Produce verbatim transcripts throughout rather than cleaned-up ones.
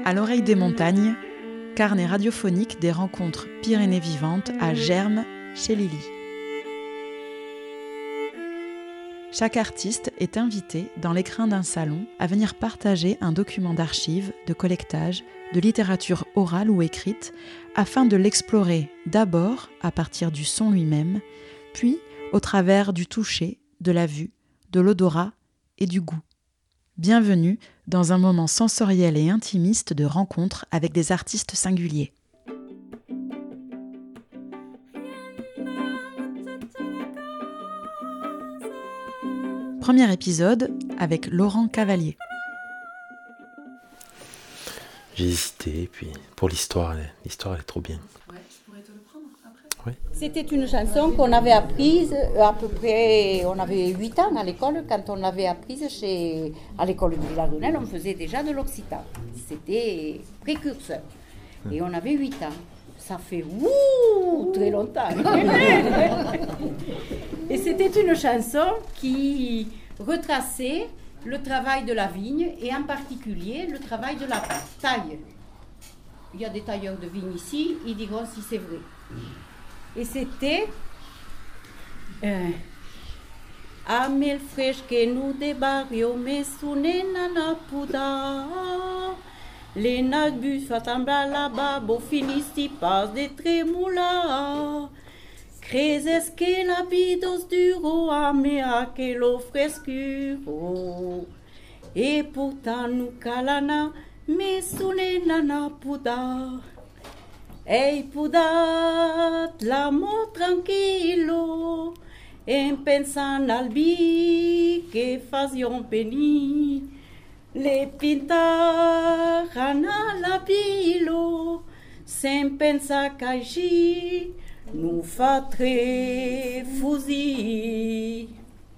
À l'oreille des montagnes, carnet radiophonique des rencontres Pyrénées vivantes à Germes, chez Lily. Chaque artiste est invité dans l'écrin d'un salon à venir partager un document d'archives, de collectage, de littérature orale ou écrite, afin de l'explorer d'abord à partir du son lui-même, puis au travers du toucher, de la vue, de l'odorat et du goût. Bienvenue dans un moment sensoriel et intimiste de rencontre avec des artistes singuliers. Premier épisode avec Laurent Cavalier. J'ai hésité, puis pour l'histoire, elle est, l'histoire elle est trop bien. Ouais, je pourrais te le prendre après. Ouais. C'était une chanson qu'on avait apprise à peu près, on avait huit ans à l'école, quand on l'avait apprise chez, à l'école de Villardonnel, on faisait déjà de l'occitan. C'était précurseur. Et on avait huit ans. Ça fait ouh, très longtemps. Et c'était une chanson qui retraçait le travail de la vigne et en particulier le travail de la taille. Il y a des tailleurs de vigne ici, ils diront si c'est vrai. Et c'était euh, a mil fresquenu de barrio me sunena na puda les nagbus fatambra là-bas bo finisti pas de tremula creses que la vidos duro a me aquelo frescuro e pourtant nous calana me sunena na puda. Ei pudat l'amor tranquillo, en pensant al bi que fazion venir, le pintar a la bilo, sem pensar qu'agir, nous fa très fusil.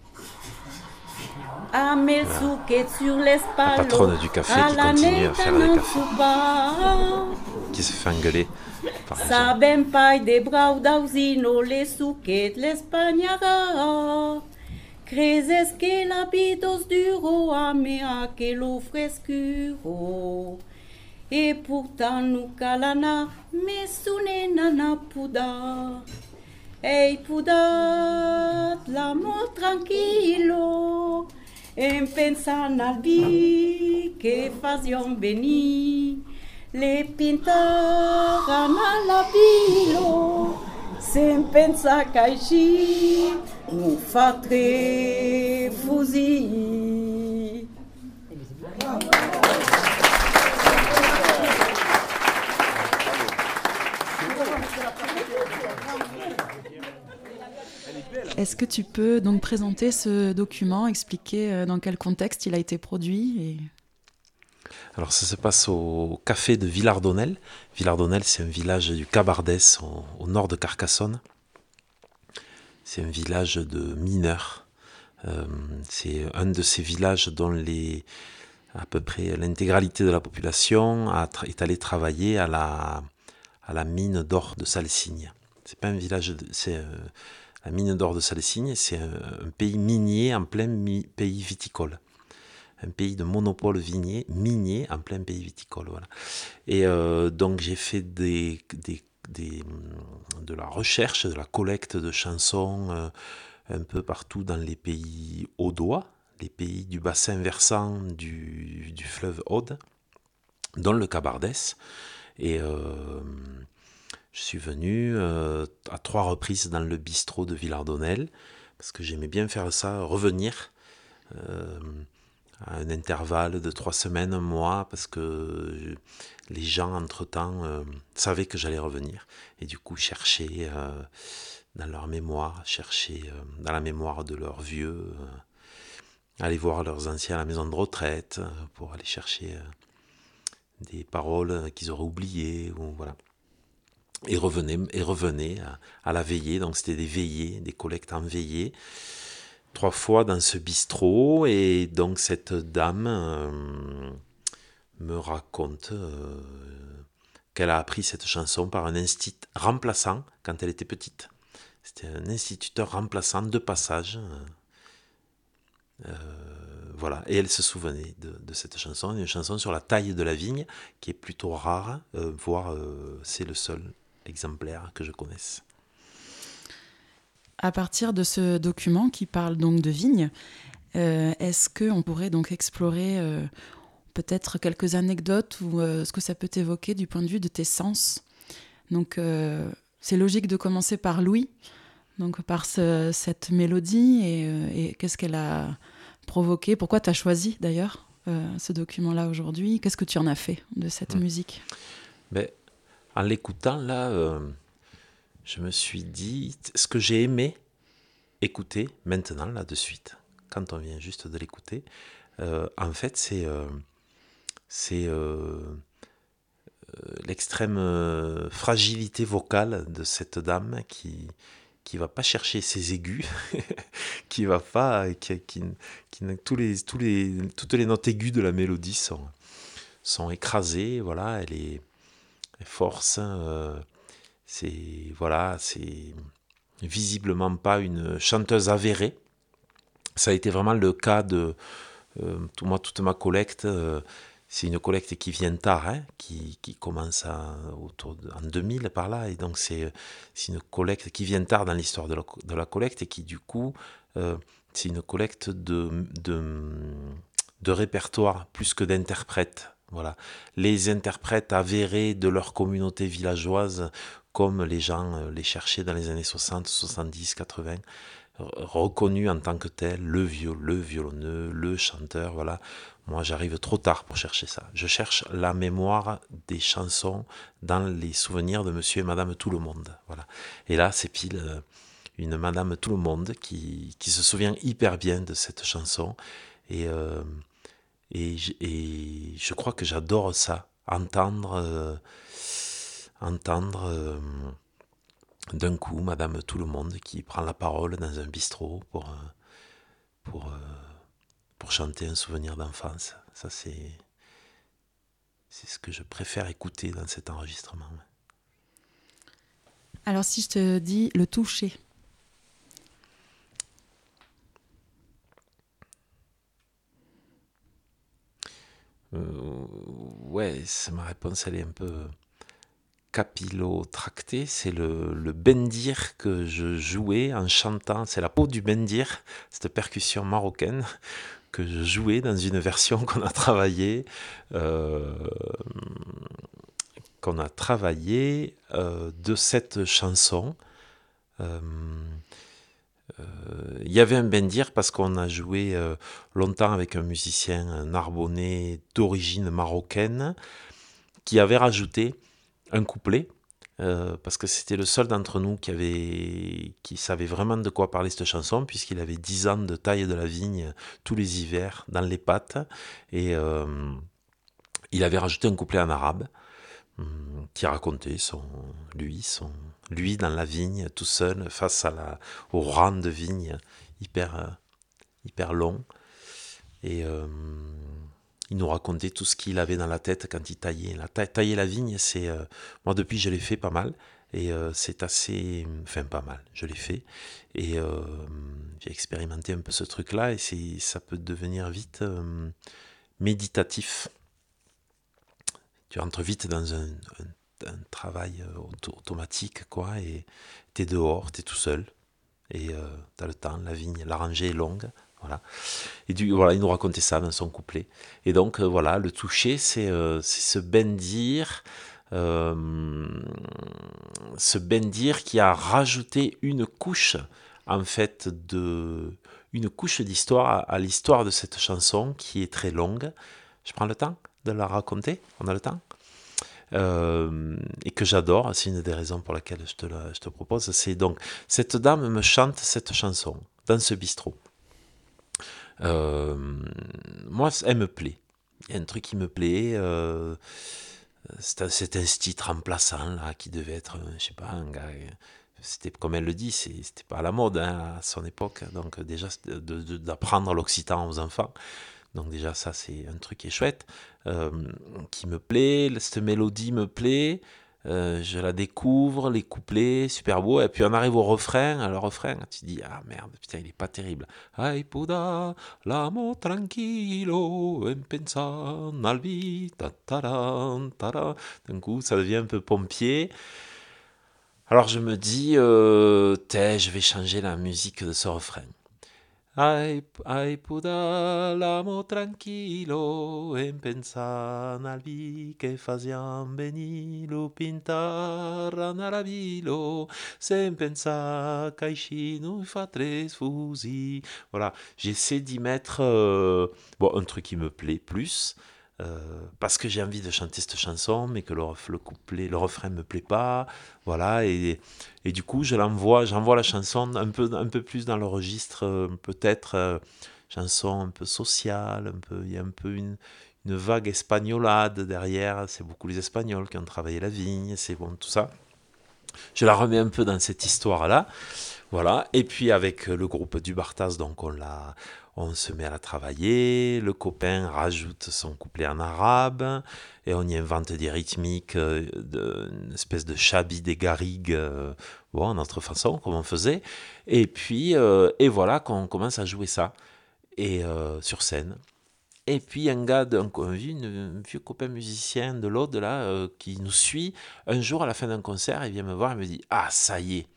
A mel souquet sur l'espallo, la patronne du café qui continue à faire les cafés, qui se fait engueuler. Sabem pai de brau dausino le suquet l'espagnara. Creses que la vidos duro a me aquelo frescuro. E pourtant nu calana me sunena na puda. Ei pudat l'amor tranquillo. En pensan al bi que fazion venir. Le pintaran a la bilo, sem pensar qu'agir, nous fa très fusil. Est-ce que tu peux donc présenter ce document, expliquer dans quel contexte il a été produit et... Alors ça se passe au café de Villardonnel. Villardonnel, c'est un village du Cabardès, au, au nord de Carcassonne. C'est un village de mineurs. Euh, c'est un de ces villages dont les, à peu près l'intégralité de la population a, est allée travailler à la, à la mine d'or de Salsigne. C'est pas un village, de, c'est euh, la mine d'or de Salsigne, c'est un, un pays minier en plein mi, pays viticole. Un pays de monopole vignier, minier, en plein pays viticole. Voilà. Et euh, donc j'ai fait des, des, des, de la recherche, de la collecte de chansons euh, un peu partout dans les pays audois, les pays du bassin versant du, du fleuve Aude, dont le Cabardès. Et euh, je suis venu euh, à trois reprises dans le bistrot de Villardonnel, parce que j'aimais bien faire ça, revenir. Euh, à un intervalle de trois semaines, un mois, parce que les gens, entre-temps, euh, savaient que j'allais revenir. Et du coup, cherchaient euh, dans leur mémoire, cherchaient euh, dans la mémoire de leurs vieux, euh, aller voir leurs anciens à la maison de retraite, euh, pour aller chercher euh, des paroles qu'ils auraient oubliées, ou voilà. Et revenaient, et revenaient à, à la veillée, donc c'était des veillées, des collectes en veillée, trois fois dans ce bistrot, et donc cette dame euh, me raconte euh, qu'elle a appris cette chanson par un institut remplaçant quand elle était petite. C'était un instituteur remplaçant de passage. Euh, voilà, et elle se souvenait de, de cette chanson, une chanson sur la taille de la vigne, qui est plutôt rare, euh, voire euh, c'est le seul exemplaire que je connaisse. À partir de ce document qui parle donc de vigne, euh, est-ce qu'on pourrait donc explorer euh, peut-être quelques anecdotes ou euh, ce que ça peut évoquer du point de vue de tes sens? Donc euh, c'est logique de commencer par Louis, donc par ce, cette mélodie et, euh, et qu'est-ce qu'elle a provoqué. Pourquoi tu as choisi d'ailleurs euh, ce document-là aujourd'hui? Qu'est-ce que tu en as fait de cette mmh. musique? Ben, en l'écoutant là, euh, je me suis dit, ce que j'ai aimé écouter maintenant, là de suite, quand on vient juste de l'écouter, euh, en fait c'est, euh, c'est euh, l'extrême euh, fragilité vocale de cette dame qui qui va pas chercher ses aigus, qui va pas, qui, qui, qui tous les, tous les, toutes les notes aiguës de la mélodie sont, sont écrasées, voilà, elle est, elle force, euh, c'est, voilà, c'est visiblement pas une chanteuse avérée. Ça a été vraiment le cas de, euh, tout, moi, toute ma collecte, euh, c'est une collecte qui vient tard, hein, qui, qui commence à, autour de, en deux mille par là, et donc c'est, c'est une collecte qui vient tard dans l'histoire de la, de la collecte et qui du coup, euh, c'est une collecte de, de, de répertoire plus que d'interprètes. Voilà. Les interprètes avérés de leur communauté villageoise, comme les gens les cherchaient dans les années soixante, soixante-dix, quatre-vingts, reconnu en tant que tel, le, viol, le violonneux, le chanteur, voilà. Moi, j'arrive trop tard pour chercher ça. Je cherche la mémoire des chansons dans les souvenirs de monsieur et madame Tout-le-Monde, voilà. Et là, c'est pile une madame Tout-le-Monde qui, qui se souvient hyper bien de cette chanson. Et, euh, et, et je crois que j'adore ça, entendre... Euh, entendre... Euh, d'un coup, Madame Tout-le-Monde qui prend la parole dans un bistrot pour, pour, pour chanter un souvenir d'enfance. Ça, c'est, c'est ce que je préfère écouter dans cet enregistrement. Alors, si je te dis le toucher. Euh, ouais, ma réponse, elle est un peu... capillotracté, c'est le, le bendir que je jouais en chantant, c'est la peau du bendir, cette percussion marocaine que je jouais dans une version qu'on a travaillé, euh, qu'on a travaillé euh, de cette chanson. Euh, euh, il y avait un bendir parce qu'on a joué euh, longtemps avec un musicien narbonnais d'origine marocaine qui avait rajouté un couplet, euh, parce que c'était le seul d'entre nous qui, avait, qui savait vraiment de quoi parler cette chanson, puisqu'il avait dix ans de taille de la vigne tous les hivers dans les pattes, et euh, il avait rajouté un couplet en arabe, hum, qui racontait son, lui, son, lui dans la vigne, tout seul, face à la, au rang de vigne hyper, hyper long, et... Euh, il nous racontait tout ce qu'il avait dans la tête quand il taillait. La ta- tailler la vigne, c'est... Euh, moi, depuis, je l'ai fait pas mal. Et euh, c'est assez... Enfin, pas mal. Je l'ai fait. Et euh, j'ai expérimenté un peu ce truc-là. Et c'est, ça peut devenir vite euh, méditatif. Tu rentres vite dans un, un, un travail auto- automatique, quoi. Et t'es dehors, t'es tout seul. Et euh, t'as le temps. La vigne, la rangée est longue. Voilà. Et du, voilà, il nous racontait ça dans son couplet. Et donc, euh, voilà, le toucher, c'est, euh, c'est ce bendir, euh, ce bendir qui a rajouté une couche, en fait, de, une couche d'histoire à, à l'histoire de cette chanson qui est très longue. Je prends le temps de la raconter. On a le temps euh, et que j'adore. C'est une des raisons pour laquelle je te, la, je te propose. C'est donc, cette dame me chante cette chanson dans ce bistrot. Euh, moi, elle me plaît. Il y a un truc qui me plaît. Euh, c'est, un, c'est un style remplaçant là, qui devait être, je sais pas, un gars. C'était comme elle le dit, c'est, c'était pas à la mode hein, à son époque. Donc déjà de, de, d'apprendre l'occitan aux enfants. Donc déjà ça c'est un truc qui est chouette, euh, qui me plaît. Cette mélodie me plaît. Euh, je la découvre, les couplets, super beau. Et puis on arrive au refrain. Le refrain, tu dis, ah merde, putain, il est pas terrible. Ai puda, l'amo tranquillo, en pensant al vita, taran, taran. D'un coup, ça devient un peu pompier. Alors je me dis, euh, t'es, je vais changer la musique de ce refrain. Ai, ai puda l'amo tranquillo, en pensant al vi che faziam venir lo pintar nella vilo, sem pensar qu'així nous fa tres fusi. Voilà, j'essaie d'y mettre euh, bon, un truc qui me plaît plus. euh, parce que j'ai envie de chanter cette chanson, mais que le, ref- le couplet, le refrain me plaît pas, voilà, et, et du coup, je l'envoie, j'envoie la chanson un peu, un peu plus dans le registre, euh, peut-être euh, chanson un peu sociale, un peu, il y a un peu une, une vague espagnolade derrière. C'est beaucoup les Espagnols qui ont travaillé la vigne, c'est bon, tout ça. Je la remets un peu dans cette histoire-là, voilà. Et puis avec le groupe du Bartas, donc on l'a, on se met à la travailler. Le copain rajoute son couplet en arabe et on y invente des rythmiques, euh, de, une espèce de chabi des garrigues, euh, bon, en notre façon, comme on faisait. Et puis, euh, et voilà qu'on commence à jouer ça et euh, sur scène. Et puis un gars, d'un, un, vieux, un vieux copain musicien de l'Aude là, euh, qui nous suit, un jour à la fin d'un concert, il vient me voir et me dit, ah ça y est,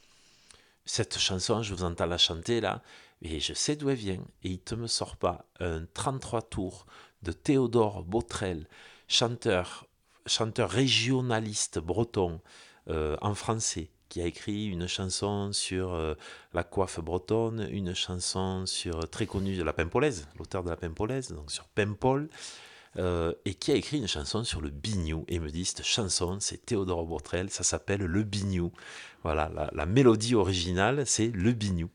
cette chanson, je vous entends la chanter là, et je sais d'où elle vient. Et il te me sort pas un trente-trois tours de Théodore Botrel, chanteur, chanteur régionaliste breton euh, en français, qui a écrit une chanson sur euh, la coiffe bretonne, une chanson sur très connue de la Pimpolaise, l'auteur de la Pimpolaise, donc sur Paimpol, euh, et qui a écrit une chanson sur le biniou. Et il me dit, cette chanson, c'est Théodore Botrel, ça s'appelle Le Biniou. Voilà, la, la mélodie originale, c'est Le Biniou.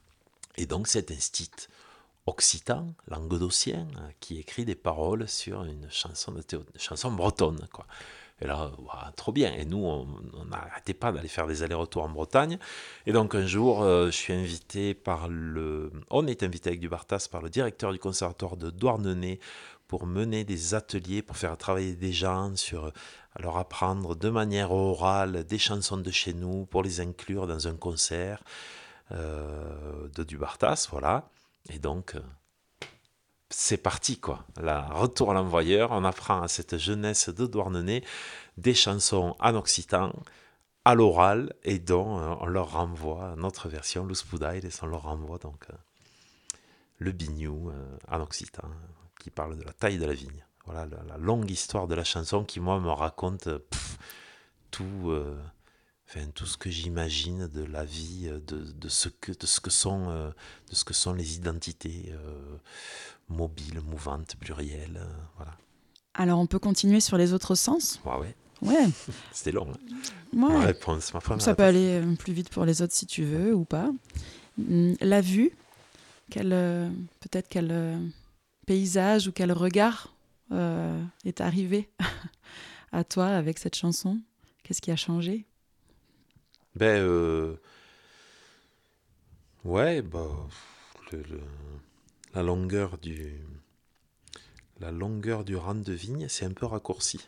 Et donc, c'est un style occitan, languedocien, qui écrit des paroles sur une chanson, de Théo, une chanson bretonne, quoi. Et là, wow, trop bien. Et nous, on n'arrêtait pas d'aller faire des allers-retours en Bretagne. Et donc, un jour, euh, je suis invité par le... On est invité avec du Bartas par le directeur du conservatoire de Douarnenez pour mener des ateliers, pour faire travailler des gens, sur leur apprendre de manière orale des chansons de chez nous, pour les inclure dans un concert euh, de du Bartas, voilà. Et donc... Euh, c'est parti, quoi. Là, retour à l'envoyeur, on apprend à cette jeunesse de Douarnenez des chansons en occitan, à l'oral, et dont euh, on leur renvoie notre version, le Spoudail, et on leur renvoie donc euh, le biniou euh, en occitan, qui parle de la taille de la vigne. Voilà la, la longue histoire de la chanson qui, moi, me raconte pff, tout, euh, enfin, tout ce que j'imagine de la vie, de, de, ce, que, de, ce, que sont, euh, de ce que sont les identités euh, mobiles, mouvantes, plurielles, euh, voilà. Alors, on peut continuer sur les autres sens ? Ouais, ouais. Ouais. C'était long. Hein. Ouais. Ma réponse, ma première Ça peut réponse. aller plus vite pour les autres si tu veux ou pas. La vue, quel, euh, peut-être quel euh, paysage ou quel regard euh, est arrivé à toi avec cette chanson ? Qu'est-ce qui a changé ? Ben, euh, ouais, bah, le, le, la longueur du, la longueur du rang de vigne, c'est un peu raccourci.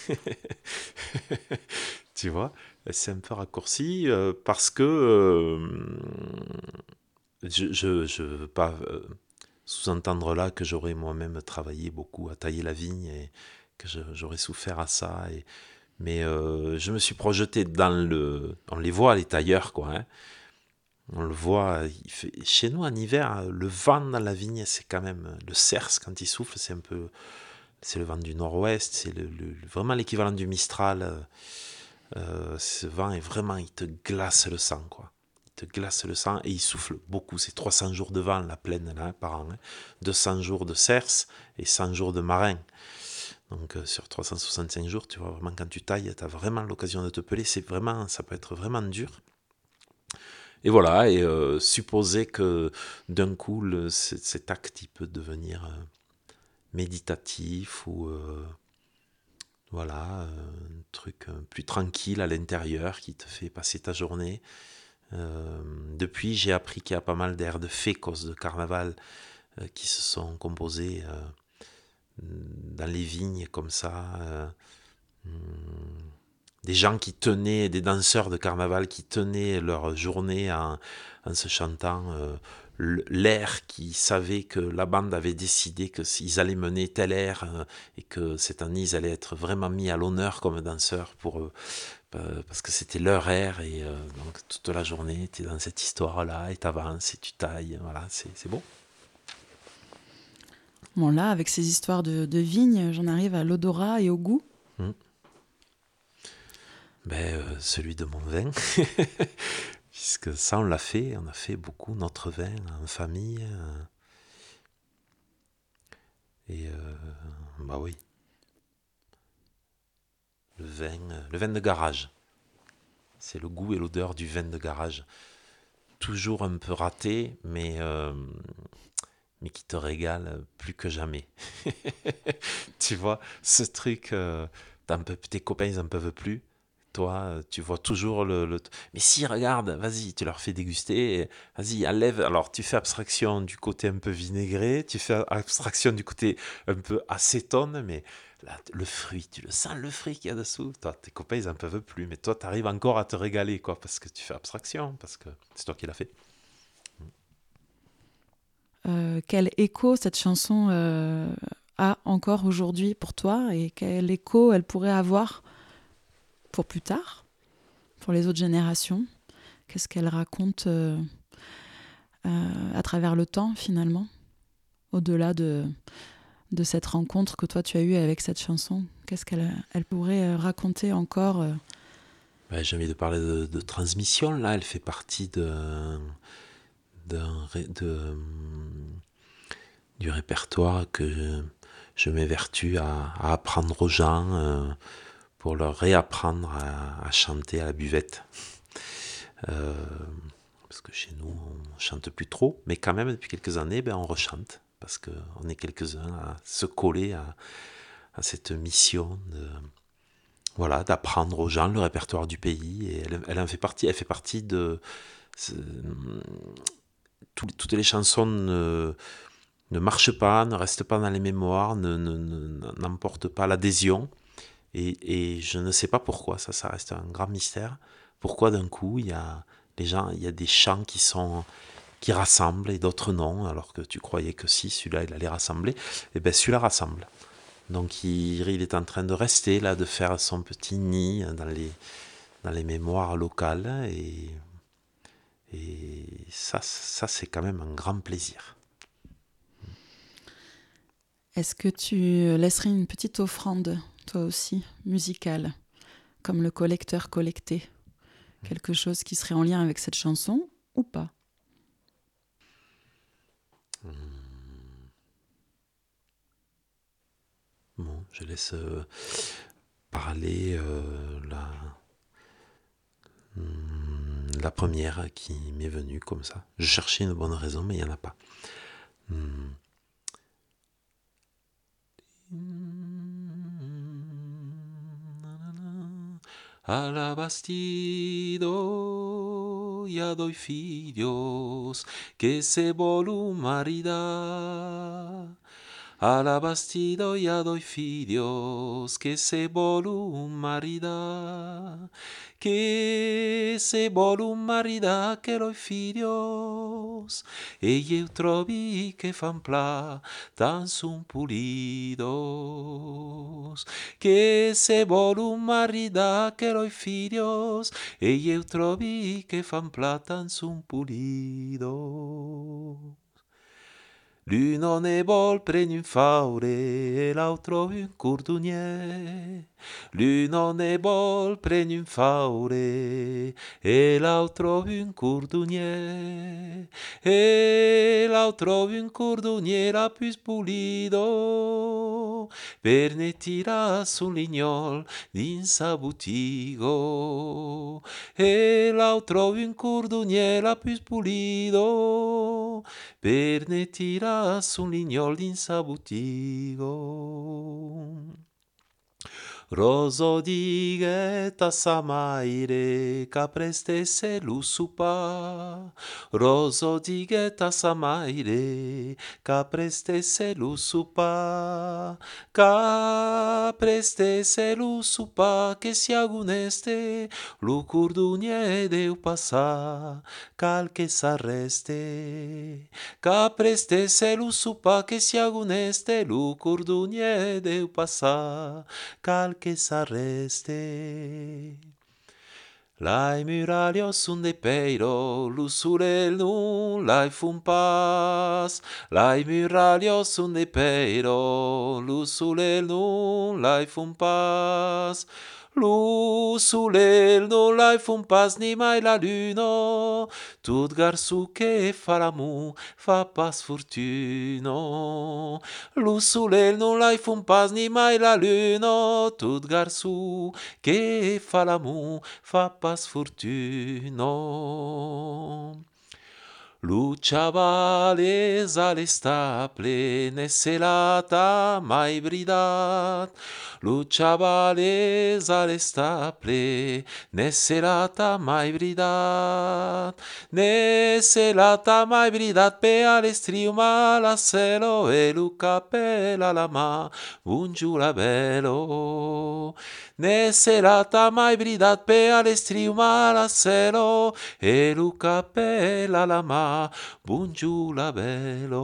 Tu vois, c'est un peu raccourci euh, parce que euh, je, je, je veux pas euh, sous-entendre là que j'aurais moi-même travaillé beaucoup à tailler la vigne et que je, j'aurais souffert à ça. Et, mais euh, je me suis projeté dans le... On les voit, les tailleurs, quoi. Hein. On le voit, il fait, chez nous en hiver, le vent dans la vigne, c'est quand même... Le cerce, quand il souffle, c'est un peu... C'est le vent du nord-ouest, c'est le, le, vraiment l'équivalent du Mistral. Euh, ce vent est vraiment... Il te glace le sang, quoi. Il te glace le sang et il souffle beaucoup. C'est trois cents jours de vent, la plaine, là, par an. Hein. deux cents jours de cerce et cent jours de marin. Donc euh, sur trois cent soixante-cinq jours, tu vois, vraiment quand tu tailles, tu as vraiment l'occasion de te peler. C'est vraiment, ça peut être vraiment dur. Et voilà, et euh, supposer que d'un coup, le, cet acte, il peut devenir euh, méditatif ou euh, voilà, euh, un truc euh, plus tranquille à l'intérieur qui te fait passer ta journée. Euh, depuis, j'ai appris qu'il y a pas mal d'aires de fécos de carnaval euh, qui se sont composées euh, dans les vignes comme ça. Euh, des gens qui tenaient, des danseurs de carnaval qui tenaient leur journée en, en se chantant euh, l'air, qui savaient que la bande avait décidé qu'ils allaient mener tel air euh, et que cette année ils allaient être vraiment mis à l'honneur comme danseurs pour eux, euh, parce que c'était leur air, et euh, donc toute la journée tu es dans cette histoire-là et tu avances et tu tailles, voilà, c'est, c'est beau. Bon, là, avec ces histoires de, de vignes, j'en arrive à l'odorat et au goût. Mmh. Ben, euh, celui de mon vin, puisque ça on l'a fait, on a fait beaucoup notre vin en famille, euh, et euh, bah oui, le vin, euh, le vin de garage, c'est le goût et l'odeur du vin de garage, toujours un peu raté, mais euh, mais qui te régale plus que jamais. Tu vois, ce truc, euh, t'en peux- tes copains ils en peuvent plus. Toi, euh, tu vois toujours le, le- Mais si, regarde, vas-y, tu leur fais déguster. et Vas-y, enlève. Alors, tu fais abstraction du côté un peu vinaigré, tu fais abstraction du côté un peu acétone, mais là, le fruit, tu le sens, le fruit qu'il y a dessous. Toi, tes copains, ils en peuvent plus. Mais toi, tu arrives encore à te régaler, quoi, parce que tu fais abstraction, parce que c'est toi qui l'as fait. Euh, quel écho cette chanson euh, a encore aujourd'hui pour toi, et quel écho elle pourrait avoir pour plus tard, pour les autres générations? Qu'est-ce qu'elle raconte euh, euh, à travers le temps, finalement, au-delà de, de cette rencontre que toi tu as eue avec cette chanson? Qu'est-ce qu'elle elle pourrait euh, raconter encore euh... Ouais, j'ai envie de parler de, de transmission, là. Elle fait partie de, d'un ré- de, du répertoire que je, je m'évertue à, à apprendre aux gens, euh, pour leur réapprendre à, à chanter à la buvette. Euh, parce que chez nous, on chante plus trop, mais quand même, depuis quelques années, ben, on rechante, parce qu'on est quelques-uns à se coller à, à cette mission de, voilà, d'apprendre aux gens le répertoire du pays, et elle, elle en fait partie, elle fait partie de... Tout, toutes les chansons ne, ne marchent pas, ne restent pas dans les mémoires, ne, ne, ne, n'emportent pas l'adhésion, et, et je ne sais pas pourquoi, ça, ça reste un grand mystère. Pourquoi d'un coup, il y a les gens, il y a des chants qui sont qui rassemblent et d'autres non, alors que tu croyais que si celui-là il allait rassembler, et bien celui-là rassemble. Donc il, il est en train de rester là, de faire son petit nid dans les, dans les mémoires locales, et, et ça, ça c'est quand même un grand plaisir. Est-ce que tu laisserais une petite offrande, toi aussi, musicale, comme le collecteur collecté? Quelque chose qui serait en lien avec cette chanson ou pas? Bon, je laisse euh, parler euh, la, hum, la première qui m'est venue comme ça. Je cherchais une bonne raison, mais il n'y en a pas. Hum. Alabastido ya doy filhos que se volum marida. Alabastido ya doy filhos que se volum marida. Que se volum marida che loi filhos. E eu trovi che fan pla tan sun pulidos. Que se volum marida che loi filhos. E eu trovi che fan pla tan sun pulidos. L'uno ne vol preni un faure e l'altro un cordonier. L'uno ne vol preni un faure e l'altro un cordonier. E l'altro un cordonier la più pulido per ne tira sul lignol d'insa butigo. E l'altro un cordonier la più pulido per ne tira sul lignol d'insa butigo. Roso digeta samaire, capreste se lusupa. Roso digeta samaire, capreste se lusupa. Capreste se lusupa, che si aguneste, lucurdunie deu passa, calche s'arreste. Capreste se lusupa, che si aguneste, lucurdunie deu passa, calche s'arreste. Lai muralios sunt de peiro, lusurel nun lai fun pas. Lai muralios sunt de peiro, lusurel nun lai fun pas. Lusulel non lai fun pas ni mai la luno, tot garçon che fa l'amour fa pas fortuno. Lusulel non lai fun pas ni mai la luno, tot garçon che fa l'amour fa pas fortuno. Lu chavales alle staple, ne se lata mai bridat. Lu chavales alle staple, ne se lata mai bridat. Ne se lata mai bridat pe all'estriuma la selo e lu capella la ma, bungiu la bello. Ne se lata mai bridat pe all'estriuma la selo e lu capella la ma, bonjour la belle.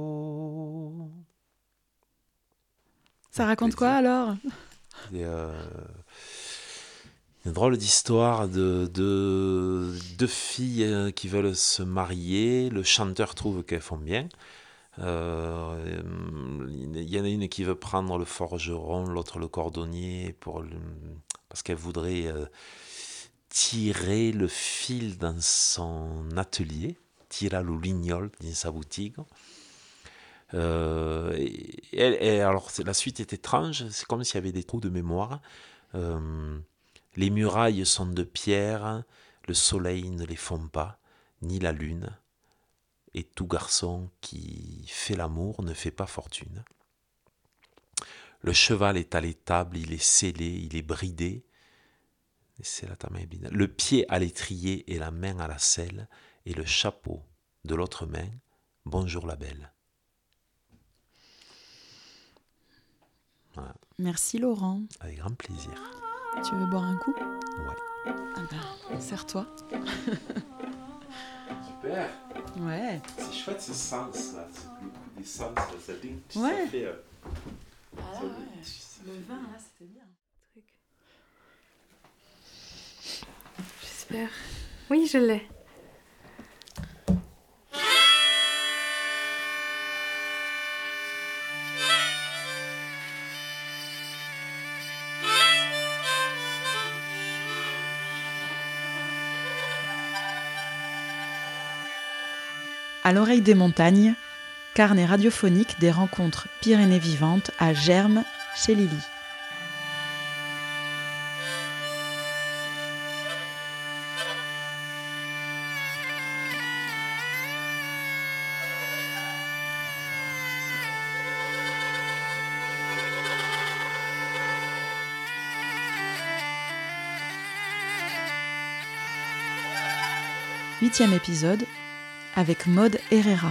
Ça raconte quoi alors? Et euh, une drôle d'histoire de deux de filles qui veulent se marier. Le chanteur trouve qu'elles font bien. Euh, il y en a une qui veut prendre le forgeron, l'autre le cordonnier, pour le, parce qu'elle voudrait euh, tirer le fil dans son atelier. Tira le lignol dans sa boutique. Euh, et, et, et alors, la suite est étrange, c'est comme s'il y avait des trous de mémoire. Euh, les murailles sont de pierre, le soleil ne les fond pas, ni la lune. Et tout garçon qui fait l'amour ne fait pas fortune. Le cheval est à l'étable, il est scellé, il est bridé. C'est la tamaïbina. Le pied à l'étrier et la main à la selle. Et le chapeau de l'autre main, bonjour la belle. Voilà. Merci Laurent. Avec grand plaisir. Tu veux boire un coup? Ouais. Ah ben, sers-toi. Super. Ouais. C'est chouette ce sens là, c'est le coup des sens, là, ça, fait, Ouais. ça fait... Euh, Ah ça, ouais. Le vin là, c'était bien. J'espère. Oui, je l'ai. À l'oreille des montagnes, carnet radiophonique des rencontres Pyrénées vivantes à Germes, chez Lily. Huitième épisode avec Maud Herrera.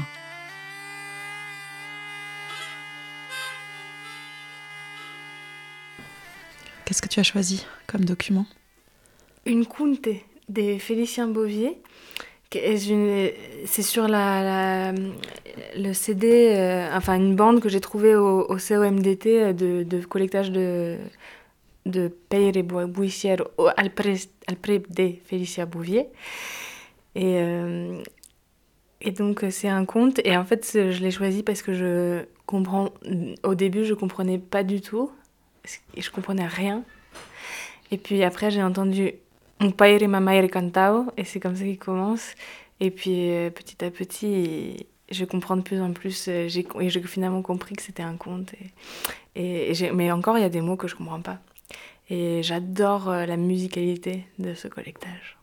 Qu'est-ce que tu as choisi comme document? Une conte de Félicien Bovier. C'est sur la, la, le C D, euh, enfin une bande que j'ai trouvée au, au C O M D T de, de collectage de, de Peire Buissière al prep de Félicien Bovier. Et, euh, et donc c'est un conte, et en fait je l'ai choisi parce que je comprends, au début je comprenais pas du tout, et je comprenais rien. Et puis après j'ai entendu Un paire et ma mère cantao, et c'est comme ça qu'il commence. Et puis euh, petit à petit je comprends de plus en plus, j'ai, et j'ai finalement compris que c'était un conte. Et, et, et j'ai, mais encore il y a des mots que je comprends pas. Et j'adore la musicalité de ce collectage.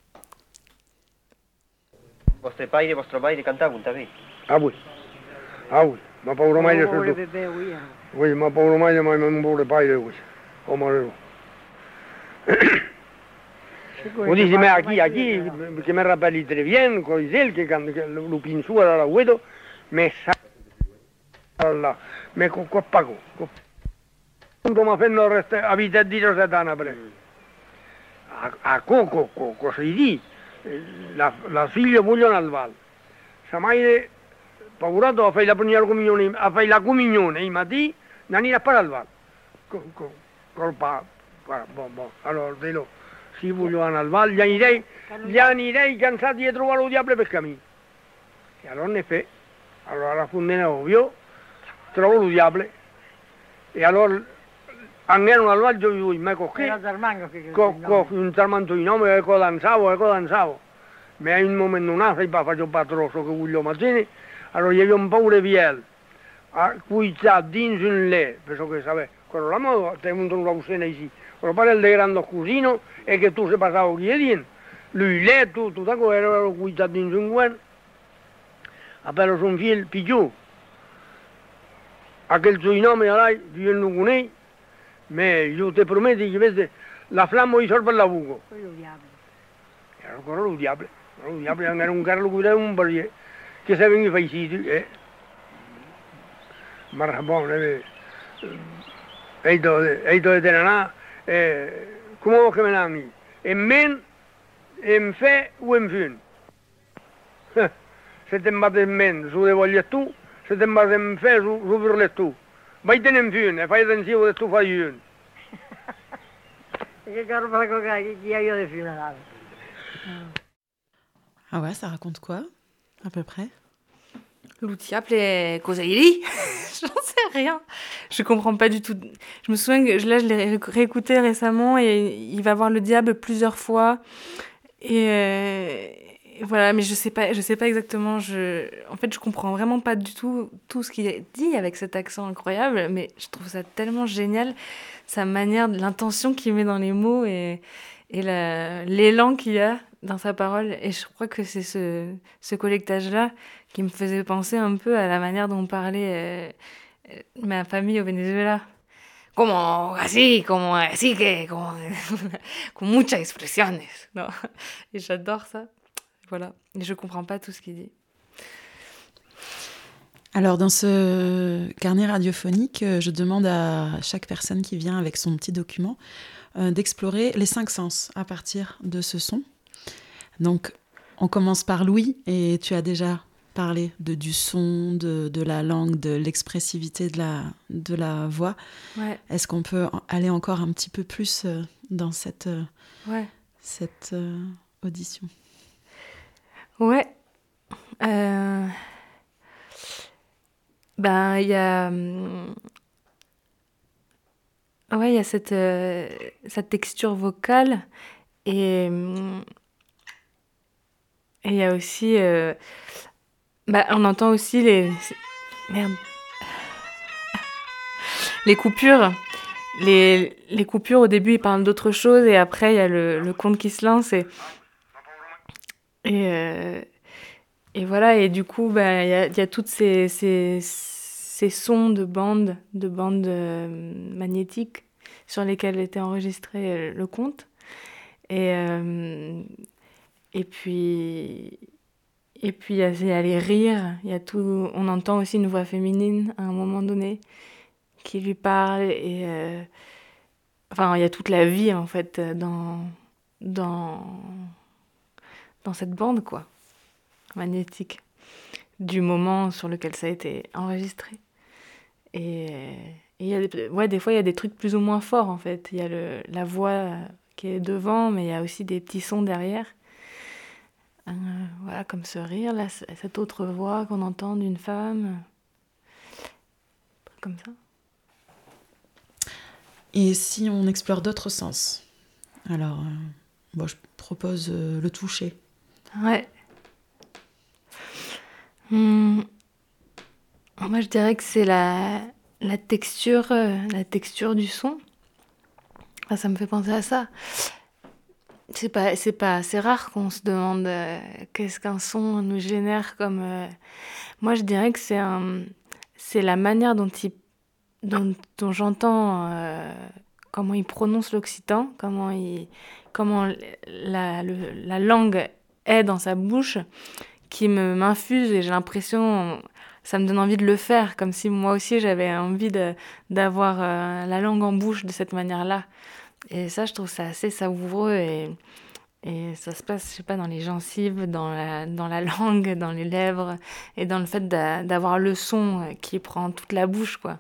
Vostre paire, vostro paire cantava un tapé. Ah oui, ah oui, ma pauvre maille, surtout. Oui, ma pauvre maille, ma mon pauvre paire, oui. como lo. Lo dice me aquí, aquí, que me rappelle très bien, con él, que cuando lo pinzó al agüero, me sale, me coppago. Come fanno abitare di Rosetana, pre. A, a Coco, Coco, si di, la, la figlia vogliono al val. Sa madre, paurato, a fare la prima comunione, a fare la comunione, i matì, non a fare al val. Con, con, col pa, bon, bon, allora, velo, si vogliono al val, gli anirei, gli anirei cansati di trovare il diavolo per cammino. E allora ne fa, allora la fondena ovvio, trovo il diavolo, e allora andavano al val, io mi cocché, con un sarmanto di nome, ecco danzavo, ecco danzavo. Ma in un momento non sei per fare un patrosso che voglio mattina, allora io un paura via, a cui sta dentro in lei, penso che sapeva, quello la moda, ti è venuto una cucina così, quello pare il grande cusino, e che tu sei passato chiedendo, lui lei, tu, tutta cosa, era qui sta dentro in guerra, a bello sono figlio, più, a quel suo nome, allora, io non conosco, ma io ti prometto che questa, la flamma di sorba la fuoco. Era ancora lo diavolo. Il diavolo era un carro che era un barriere, che se veniva ai siti, eh. Ma buono, eh. E dove tenere, eh, come ho che me l'hanno? E men, e in fe, o in fin. Se ti mbate in men, su le voglie tu, se ti mbate in fe, su, su per le tu. Vai te in fin, e fai attenzione che tu fai io. Che caro fa coca, che io di fin là. Ah ouais, ça raconte quoi, à peu près? L'outiaple et Kozaïli. J'en sais rien. Je comprends pas du tout. Je me souviens que là, je l'ai réécouté récemment et il va voir le diable plusieurs fois. Et, euh, et voilà, mais je sais pas, je sais pas exactement. Je, en fait, je comprends vraiment pas du tout tout ce qu'il dit avec cet accent incroyable, mais je trouve ça tellement génial, sa manière, l'intention qu'il met dans les mots et, et la, l'élan qu'il y a dans sa parole. Et je crois que c'est ce, ce collectage-là qui me faisait penser un peu à la manière dont parlait euh, ma famille au Venezuela. Como así, como así que, como, con muchas expresiones, non. Et j'adore ça. Voilà. Et je comprends pas tout ce qu'il dit. Alors, dans ce carnet radiophonique, je demande à chaque personne qui vient avec son petit document euh, d'explorer les cinq sens à partir de ce son. Donc, on commence par l'ouïe, et tu as déjà parlé de, du son, de, de la langue, de l'expressivité de la, de la voix. Ouais. Est-ce qu'on peut aller encore un petit peu plus euh, dans cette, euh, ouais. cette euh, audition? Ouais. Euh... Ben, il y a... Ouais, il y a cette, euh, cette texture vocale, et... Et il y a aussi... Euh, bah, on entend aussi les... Merde. Les coupures. Les, les coupures, au début, ils parlent d'autre chose, et après, il y a le, le conte qui se lance, et... Et, euh, et voilà, et du coup, bah, il y a, il y a toutes ces, ces, ces sons de bandes, de bandes euh, magnétiques sur lesquelles était enregistré le conte. Et... Euh, Et puis, et puis il y, y a les rires, il y a tout. On entend aussi une voix féminine à un moment donné qui lui parle, et euh, enfin il y a toute la vie en fait dans dans dans cette bande quoi, magnétique, du moment sur lequel ça a été enregistré. Et il y a des, ouais, des fois il y a des trucs plus ou moins forts en fait. Il y a le, la voix qui est devant, mais il y a aussi des petits sons derrière. Euh, voilà, comme ce rire, là, cette autre voix qu'on entend d'une femme, comme ça. Et si on explore d'autres sens? Alors, euh, bon, je propose euh, le toucher. Ouais. Hum. Moi, je dirais que c'est la, la texture, euh, la texture du son. Enfin, ça me fait penser à ça. C'est pas, c'est pas, c'est rare qu'on se demande euh, qu'est-ce qu'un son nous génère comme. Euh... Moi, je dirais que c'est un, c'est la manière dont il, dont, dont j'entends euh, comment il prononce l'occitan, comment, il, comment la, le, la langue est dans sa bouche, qui me, m'infuse et j'ai l'impression, ça me donne envie de le faire, comme si moi aussi j'avais envie de, d'avoir euh, la langue en bouche de cette manière-là. Et ça, je trouve ça assez savoureux et, et ça se passe, je sais pas, dans les gencives, dans la, dans la langue, dans les lèvres et dans le fait d'a, d'avoir le son qui prend toute la bouche, quoi.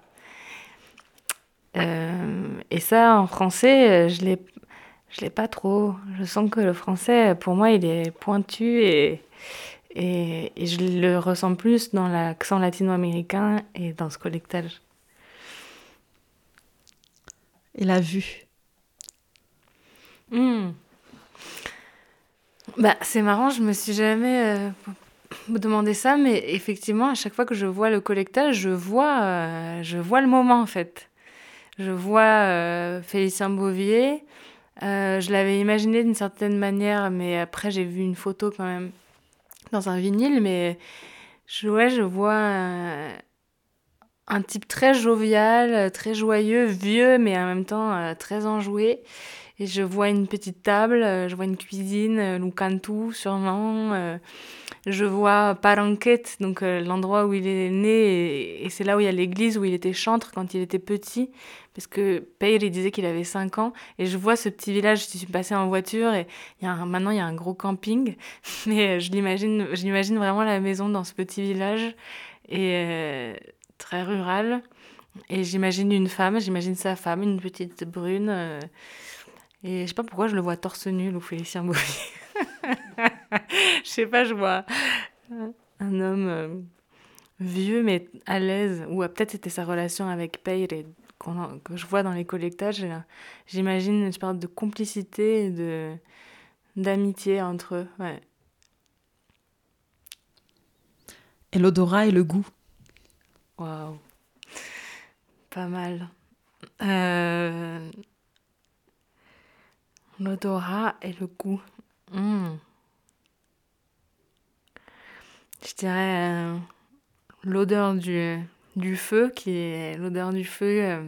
Euh, et ça, en français, je l'ai, je l'ai pas trop. Je sens que le français, pour moi, il est pointu et, et, et je le ressens plus dans l'accent latino-américain et dans ce collectage. Et la vue. Mmh. Bah, c'est marrant, je me suis jamais euh, demandé ça, mais effectivement, à chaque fois que je vois le collectage, je vois, euh, je vois le moment, en fait. Je vois euh, Félicien Bovier. Euh, je l'avais imaginé d'une certaine manière, mais après, j'ai vu une photo quand même dans un vinyle, mais je, ouais, je vois un, un type très jovial, très joyeux, vieux, mais en même temps euh, très enjoué. Et je vois une petite table, euh, je vois une cuisine, euh, Lucantu sûrement. Euh, je vois Paranquet, donc euh, l'endroit où il est né, et, et c'est là où il y a l'église où il était chantre quand il était petit, parce que Peire, il disait qu'il avait cinq ans. Et je vois ce petit village, je suis passée en voiture, et il y a un, maintenant il y a un gros camping, mais je l'imagine, je l'imagine vraiment la maison dans ce petit village, et euh, très rural. Et j'imagine une femme, j'imagine sa femme, une petite brune. Euh, Et je sais pas pourquoi je le vois torse nu, Lou Félicien Bovier. Je sais pas, je vois un homme euh, vieux mais à l'aise. Ou euh, peut-être c'était sa relation avec Peire et qu'on, que je vois dans les collectages. J'imagine une sorte de complicité et de, d'amitié entre eux. Ouais. Et l'odorat et le goût. Waouh. Pas mal. Euh... L'odorat et le goût. Mmh. Je dirais euh, l'odeur du, du feu, qui est l'odeur du feu. Euh...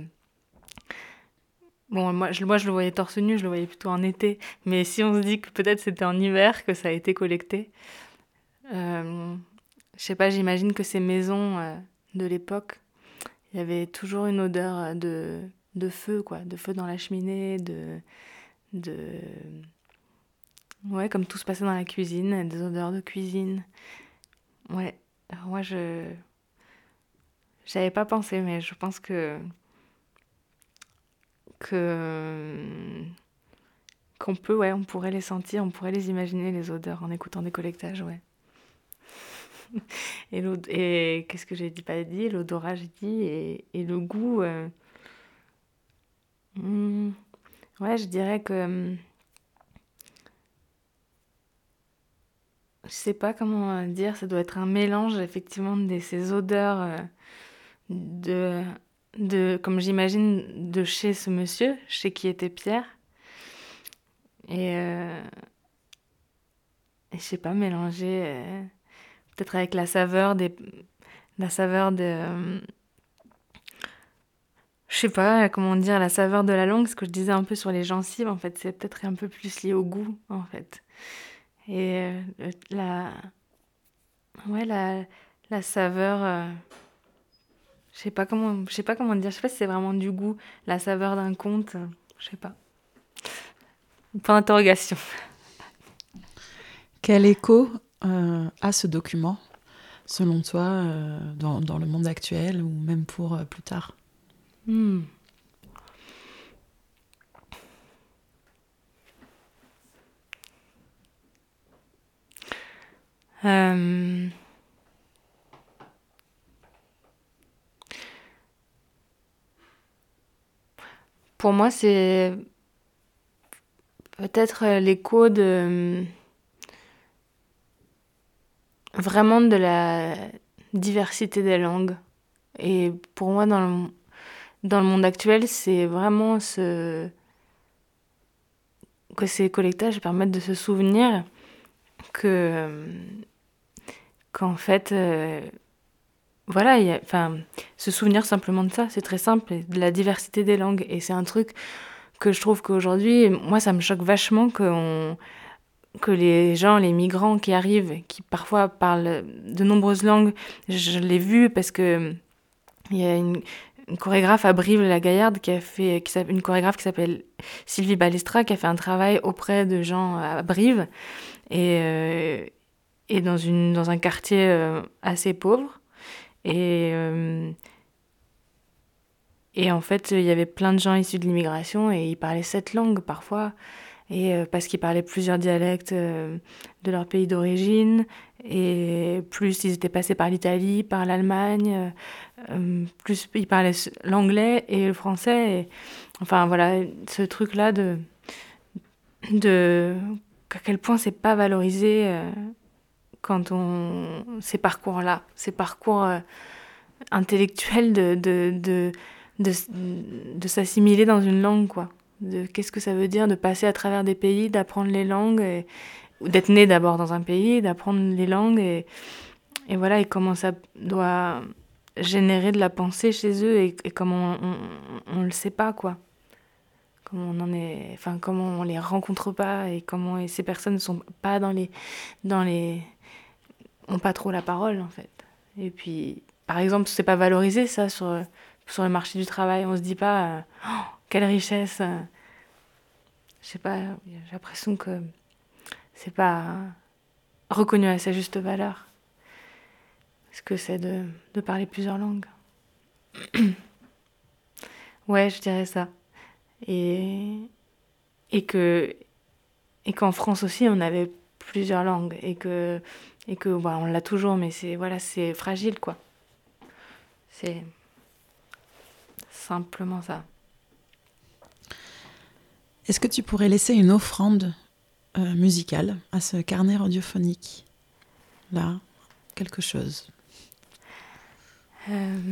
Bon, moi je, moi, je le voyais torse nu, je le voyais plutôt en été. Mais si on se dit que peut-être c'était en hiver que ça a été collecté, euh, je sais pas, j'imagine que ces maisons euh, de l'époque, il y avait toujours une odeur de, de feu, quoi, de feu dans la cheminée, de... de... Ouais, comme tout se passait dans la cuisine, des odeurs de cuisine. Ouais, alors moi je... J'avais pas pensé, mais je pense que... que... qu'on peut, ouais, on pourrait les sentir, on pourrait les imaginer, les odeurs, en écoutant des collectages, ouais. et, l'od... et qu'est-ce que j'ai dit, pas dit, l'odorat, j'ai dit, et, et le goût... Euh... Mmh... Ouais, je dirais que... Je sais pas comment dire, ça doit être un mélange effectivement de ces odeurs euh, de, de, comme j'imagine, de chez ce monsieur, chez qui était Pierre. Et, euh, et je sais pas, mélanger euh, peut-être avec la saveur des, la saveur de, euh, je sais pas comment dire, la saveur de la langue, ce que je disais un peu sur les gencives, en fait, c'est peut-être un peu plus lié au goût, en fait. Et euh, la Ouais, la, la saveur, euh, je sais pas comment, je sais pas comment dire, je sais pas si c'est vraiment du goût, la saveur d'un conte, euh, je sais pas. Point d'interrogation. Quel écho euh, a ce document, selon toi, euh, dans, dans le monde actuel ou même pour euh, plus tard? Hmm. Euh... Pour moi, c'est peut-être l'écho de vraiment de la diversité des langues. Et pour moi, dans le, dans le monde actuel, c'est vraiment ce que ces collectages permettent de se souvenir que qu'en fait euh, voilà, y a, enfin, se souvenir simplement de ça, c'est très simple, de la diversité des langues. Et c'est un truc que je trouve qu'aujourd'hui, moi, ça me choque vachement qu'on, que les gens, les migrants qui arrivent, qui parfois parlent de nombreuses langues, je l'ai vu parce que il y a une, une chorégraphe à Brive-la-Gaillarde qui a fait, qui, une chorégraphe qui s'appelle Sylvie Balestra, qui a fait un travail auprès de gens à Brive et, euh, et dans, une, dans un quartier euh, assez pauvre. Et, euh, et en fait, il y avait plein de gens issus de l'immigration et ils parlaient sept langues parfois. Et euh, parce qu'ils parlaient plusieurs dialectes euh, de leur pays d'origine, et plus ils étaient passés par l'Italie, par l'Allemagne, euh, plus ils parlaient l'anglais et le français. Et, enfin voilà, ce truc-là de, de à quel point c'est pas valorisé euh, quand on ces parcours-là, ces parcours euh, intellectuels de de, de de de s'assimiler dans une langue, quoi. De qu'est-ce que ça veut dire de passer à travers des pays, d'apprendre les langues, et, ou d'être né d'abord dans un pays, d'apprendre les langues, et, et voilà, et comment ça doit générer de la pensée chez eux, et, et comment on, on, on le sait pas, quoi. Comment on en est, enfin, comment on les rencontre pas, et comment et ces personnes ne sont pas dans les, dans les, ont pas trop la parole, en fait. Et puis, par exemple, c'est pas valorisé, ça, sur, sur le marché du travail. On se dit pas, euh, oh, quelle richesse. Euh, je sais pas, j'ai l'impression que c'est pas reconnu à sa juste valeur. Ce que c'est de, de parler plusieurs langues. Ouais, je dirais ça. Et, et que et qu'en France aussi, on avait plusieurs langues. Et que, et que voilà, on l'a toujours, mais c'est, voilà, c'est fragile, quoi. C'est simplement ça. Est-ce que tu pourrais laisser une offrande euh, musicale à ce carnet radiophonique ? Là, quelque chose. Euh...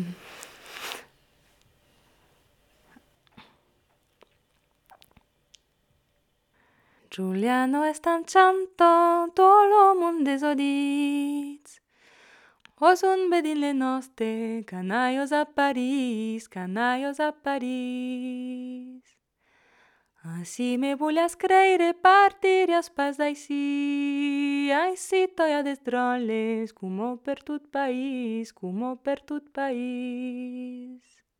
Giuliano est un chanto, tot lo monde esodits. O son bedin le noste, canaios a Paris, canaios a Paris. Ainsi me voglias creire, partirias pas d'aïsi, ainsi toia des drolles, como per tot país, como per tot país.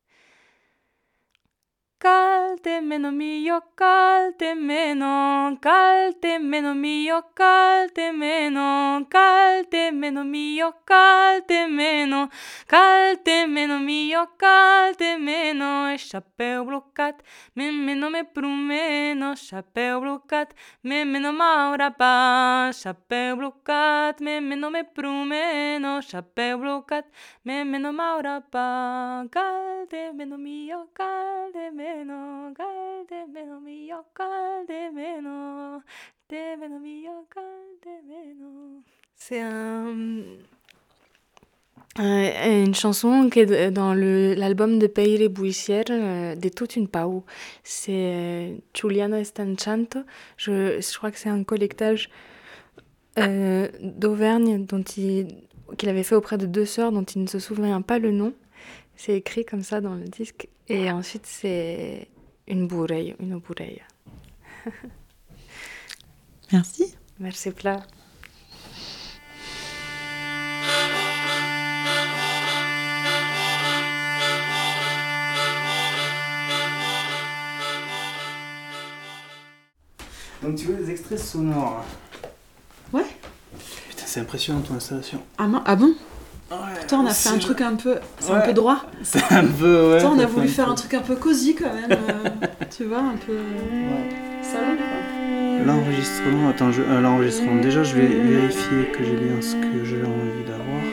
Calte meno mio, calte meno, calte meno mio, calte meno, calte meno mio, calte meno, calte meno mio, calte meno, e chapéu blocat, me meno me prumeno, chapéu blocat, me meno maura pa, chapéu blocat, me meno me prumeno, chapéu blocat, me meno maura pa, calte meno mio, calte meno. Meno, calde meno mio, calde meno, de meno mio, calde meno. C'est un, un, une chanson qui est dans le, l'album de Peire Buissière euh, de Toute une Pau. C'est euh, Giuliano est un chanto. Je, je crois que c'est un collectage euh, d'Auvergne dont il, qu'il avait fait auprès de deux sœurs dont il ne se souvient pas le nom. C'est écrit comme ça dans le disque. Et ensuite, c'est une bourreille, une bourreille. Merci. Merci, Pla. Donc tu veux des extraits sonores? Ouais. Putain, c'est impressionnant ton installation. Ah, non, ah bon? Ouais, Putain, on a fait un truc un peu, c'est ouais, un peu droit. C'est un peu, ouais. Putain, on a voulu faire un truc un peu cosy quand même. Euh, tu vois, un peu ouais. salon, quoi. L'enregistrement, attends, je, euh, l'enregistrement. Déjà, je vais vérifier que j'ai bien ce que j'ai envie d'avoir.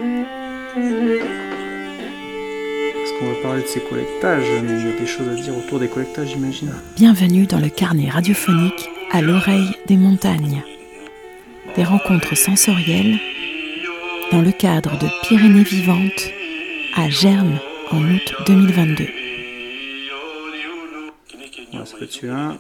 Parce qu'on va parler de ces collectages, mais il y a des choses à dire autour des collectages, j'imagine. Bienvenue dans le carnet radiophonique à l'oreille des montagnes. Des rencontres sensorielles dans le cadre de Pyrénées vivantes à Germes en août deux mille vingt-deux. Ouais, ça peut être celui-là.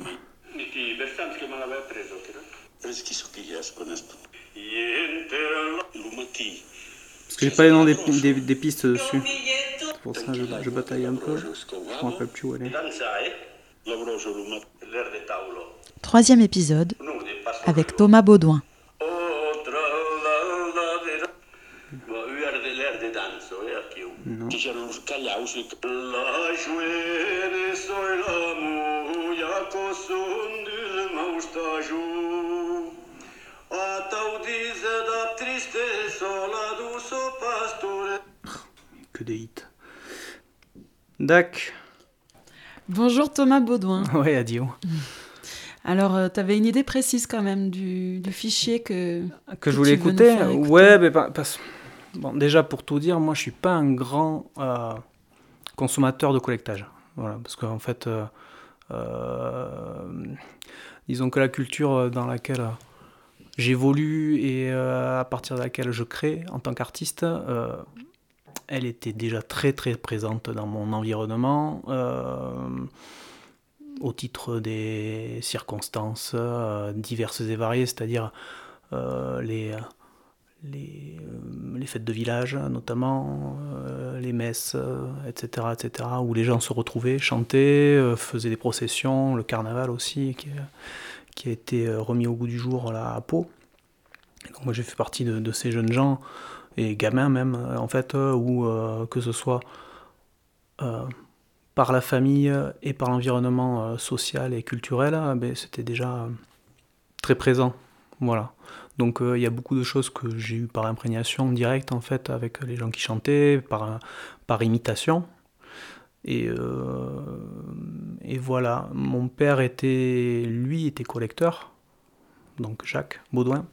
Parce que j'ai pas les noms des, des, des pistes dessus. C'est pour ça que je, je bataille un peu. Je me rappelle plus où elle est. Troisième épisode avec Thomas Baudouin. Non. Que des hits. Dac. Bonjour Thomas Baudouin. Ouais, adieu. Alors, euh, tu avais une idée précise quand même du, du fichier que, que, que je voulais tu veux écouter. nous faire écouter. Ouais, mais pas, pas- bon, déjà pour tout dire, moi je suis pas un grand euh, consommateur de collectage. Voilà, parce qu'en fait, euh, euh, disons que la culture dans laquelle j'évolue et euh, à partir de laquelle je crée en tant qu'artiste, euh, elle était déjà très très présente dans mon environnement. Euh, au titre des circonstances euh, diverses et variées, c'est-à-dire euh, les, les, euh, les fêtes de village notamment, euh, les messes, euh, et cetera, et cetera, où les gens se retrouvaient, chantaient, euh, faisaient des processions, le carnaval aussi, qui, qui a été remis au goût du jour là, à Pau. Et donc moi j'ai fait partie de, de ces jeunes gens, et gamins même, en fait, euh, où euh, que ce soit... Euh, par la famille et par l'environnement euh, social et culturel, euh, ben, c'était déjà euh, très présent. Voilà. Donc il euh, y a beaucoup de choses que j'ai eues par imprégnation directe en fait avec les gens qui chantaient, par, par imitation. Et, euh, et voilà. Mon père était, lui, était collecteur, donc Jacques Baudouin.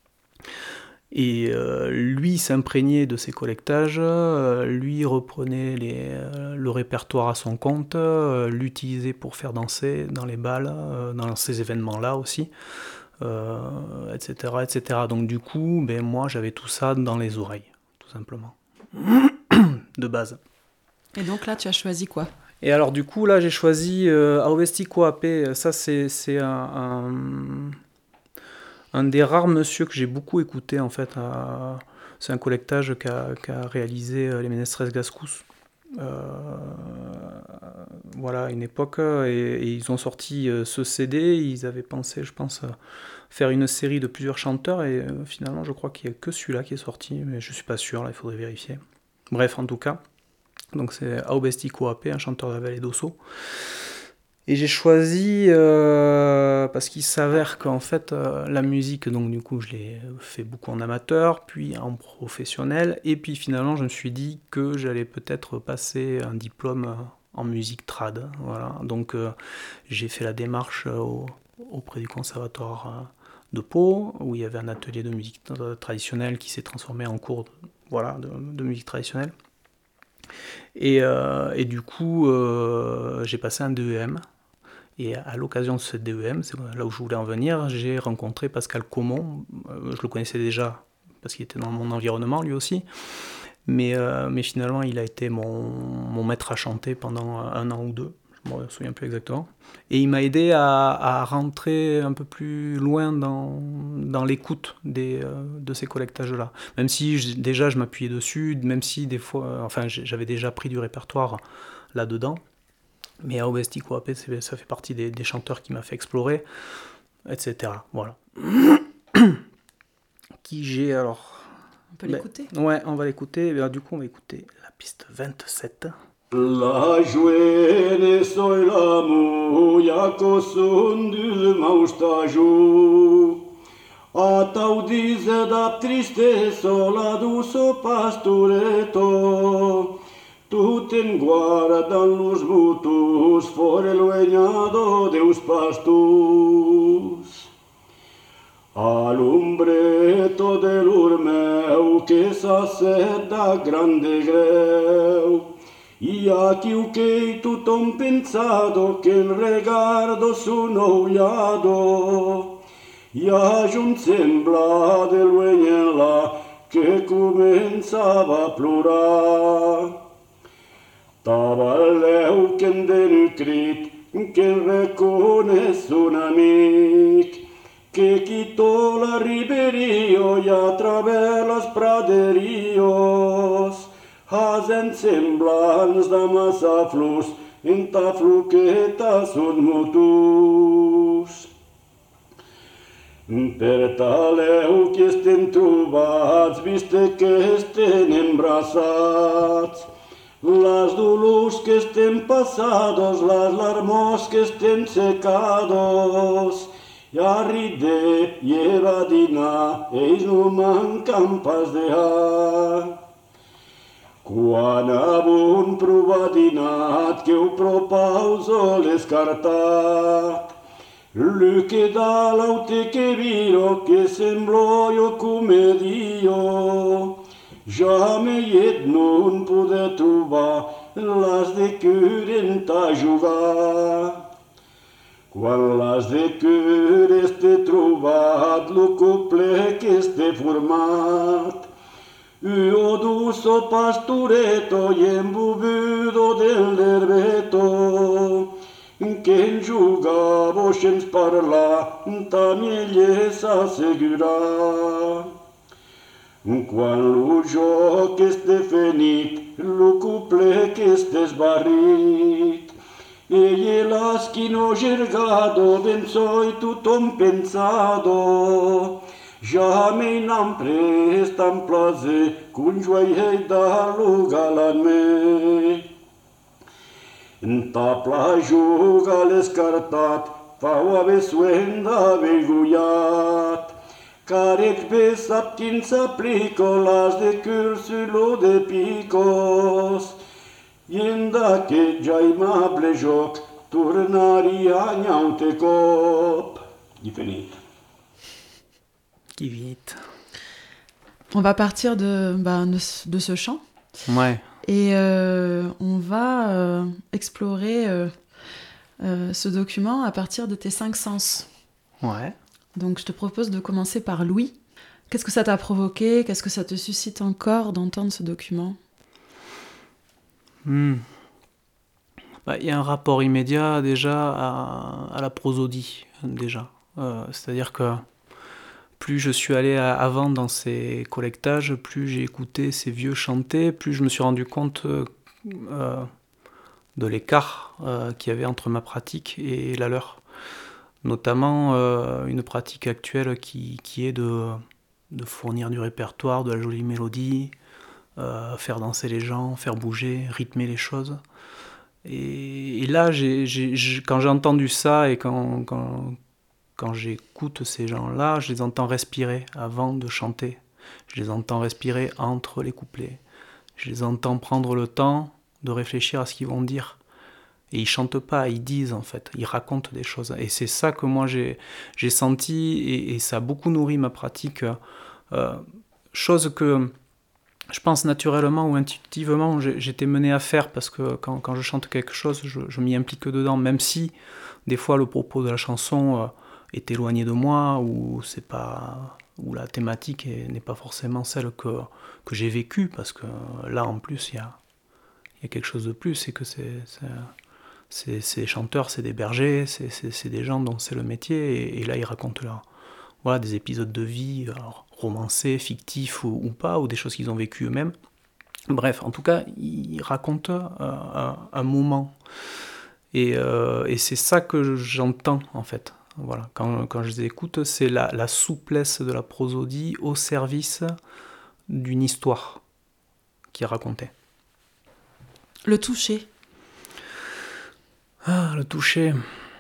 Et euh, lui s'imprégnait de ces collectages, euh, lui reprenait les, euh, le répertoire à son compte, euh, l'utilisait pour faire danser dans les balles, euh, dans ces événements-là aussi, euh, et cetera, et cetera. Donc du coup, ben, moi j'avais tout ça dans les oreilles, tout simplement, de base. Et donc là, tu as choisi quoi ? Et alors du coup, là j'ai choisi euh, Auvesti Coapé, ça c'est, c'est un... un Un des rares monsieur que j'ai beaucoup écouté, en fait, euh, c'est un collectage qu'a, qu'a réalisé euh, les Ménestres Gascous. Euh, voilà, à une époque, et, et ils ont sorti euh, ce C D, ils avaient pensé, je pense, euh, faire une série de plusieurs chanteurs, et euh, finalement, je crois qu'il n'y a que celui-là qui est sorti, mais je ne suis pas sûr, là, il faudrait vérifier. Bref, en tout cas, donc c'est Aubesti Coapé, un chanteur de la vallée d'Osso. Et j'ai choisi euh, parce qu'il s'avère qu'en fait euh, la musique, donc du coup je l'ai fait beaucoup en amateur, puis en professionnel, et puis finalement je me suis dit que j'allais peut-être passer un diplôme en musique trad. Voilà. Donc euh, j'ai fait la démarche au, auprès du conservatoire de Pau, où il y avait un atelier de musique traditionnelle qui s'est transformé en cours de, voilà, de, de musique traditionnelle. Et, euh, et du coup euh, j'ai passé un D E M. Et à l'occasion de ce D E M, c'est là où je voulais en venir, j'ai rencontré Pascal Comon. Euh, je le connaissais déjà parce qu'il était dans mon environnement lui aussi. Mais, euh, mais finalement, il a été mon, mon maître à chanter pendant un an ou deux. Je ne me souviens plus exactement. Et il m'a aidé à, à rentrer un peu plus loin dans, dans l'écoute des, euh, de ces collectages-là. Même si je, déjà je m'appuyais dessus, même si des fois, enfin, j'avais déjà pris du répertoire là-dedans. Mais Aubesti Coapé, ça fait partie des, des chanteurs qui m'a fait explorer, et cetera. Voilà. Qui j'ai alors... On peut ben, l'écouter ? Ouais, on va l'écouter. Ben, du coup, on va écouter la piste vingt-sept. La joie soy la muia cosundul maustaju. A taudize da triste sola duso pastureto. Tu te guardan los butus for el veñado deus pastus. Alumbreto de l'urmeu que s'asseda grande greu. E aqui o que tothom pensado que en regardo su nouiado. E a junt sembla del veñela que començava a plorar. Tavaleu que en denu crit, que reconeix un amic, que quitó la riberio y a través los praderios, hasen semblants de massa flors in ta flucheta sunt mutus. Per taleu che estem trobats, viste que estem embraçats, las dolors que estem passados, las larmos que estem secados, i a ride i a dinar, ells no manquen pas de ha. Quan avun provadinat, que ho propauso l'escartat, lui che da laute che viro, che semblò io come Dio, jamais non poder trobar les de cure a jugar. Quan les de cure este trobat, lo couple que este format, io duso pastoreto i embubudo dell'erbeto, che en jugavo sense parlar, ta miellesa assegurà. Quan lo joc este finit, lo couple que este esbarrit, e l'aschino gergado, ben soi tothom pensado, jamais n'han pres tan plaser qu'un joiei da lo galant meu. Ta pla juga l'escartat, fau ave suen d'avegullat, carec be saptin s'aplico las de cursulo de picos, i en d'aquest jaimable joc tornaria a nyaute cop. I finit. Qui vite. On va partir de, bah, de, de ce chant. Ouais. Et euh, on va euh, explorer euh, euh, ce document à partir de tes cinq sens. Ouais. Donc je te propose de commencer par l'ouïe. Qu'est-ce que ça t'a provoqué ? Qu'est-ce que ça te suscite encore d'entendre ce document ? Hmm. Bah, y a un rapport immédiat déjà à, à la prosodie, déjà. Euh, c'est-à-dire que plus je suis allé à, avant dans ces collectages, plus j'ai écouté ces vieux chanter, plus je me suis rendu compte euh, de l'écart euh, qu'il y avait entre ma pratique et la leur. Notamment euh, une pratique actuelle qui, qui est de, de fournir du répertoire, de la jolie mélodie, euh, faire danser les gens, faire bouger, rythmer les choses. Et, et là, j'ai, j'ai, j'ai, quand j'ai entendu ça et quand... quand Quand j'écoute ces gens-là, je les entends respirer avant de chanter. Je les entends respirer entre les couplets. Je les entends prendre le temps de réfléchir à ce qu'ils vont dire. Et ils chantent pas, ils disent en fait. Ils racontent des choses. Et c'est ça que moi j'ai, j'ai senti et, et ça a beaucoup nourri ma pratique. Euh, chose que je pense naturellement ou intuitivement j'étais mené à faire parce que quand, quand je chante quelque chose, je, je m'y implique dedans. Même si des fois le propos de la chanson... Euh, est éloigné de moi, ou c'est pas, ou la thématique est, n'est pas forcément celle que, que j'ai vécue, parce que là en plus il y a, y a quelque chose de plus, c'est que c'est, c'est, c'est, c'est des chanteurs, c'est des bergers, c'est, c'est, c'est des gens dont c'est le métier, et, et là ils racontent leur, voilà, des épisodes de vie, alors, romancés, fictifs ou, ou pas, ou des choses qu'ils ont vécues eux-mêmes. Bref, en tout cas, ils racontent euh, un, un moment, et, euh, et c'est ça que j'entends en fait. Voilà, quand, quand je les écoute, c'est la, la souplesse de la prosodie au service d'une histoire qui est racontée. Le toucher. Ah, le toucher.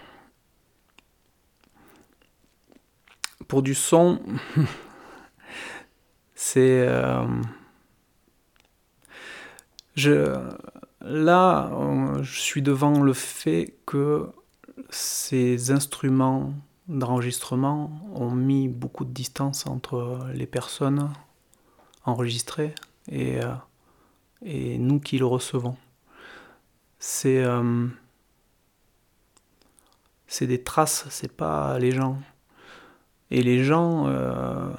Pour du son, c'est... Euh, je, là, je suis devant le fait que ces instruments d'enregistrement ont mis beaucoup de distance entre les personnes enregistrées et, euh, et nous qui le recevons. C'est, euh, c'est des traces, c'est pas les gens. Et les gens, euh,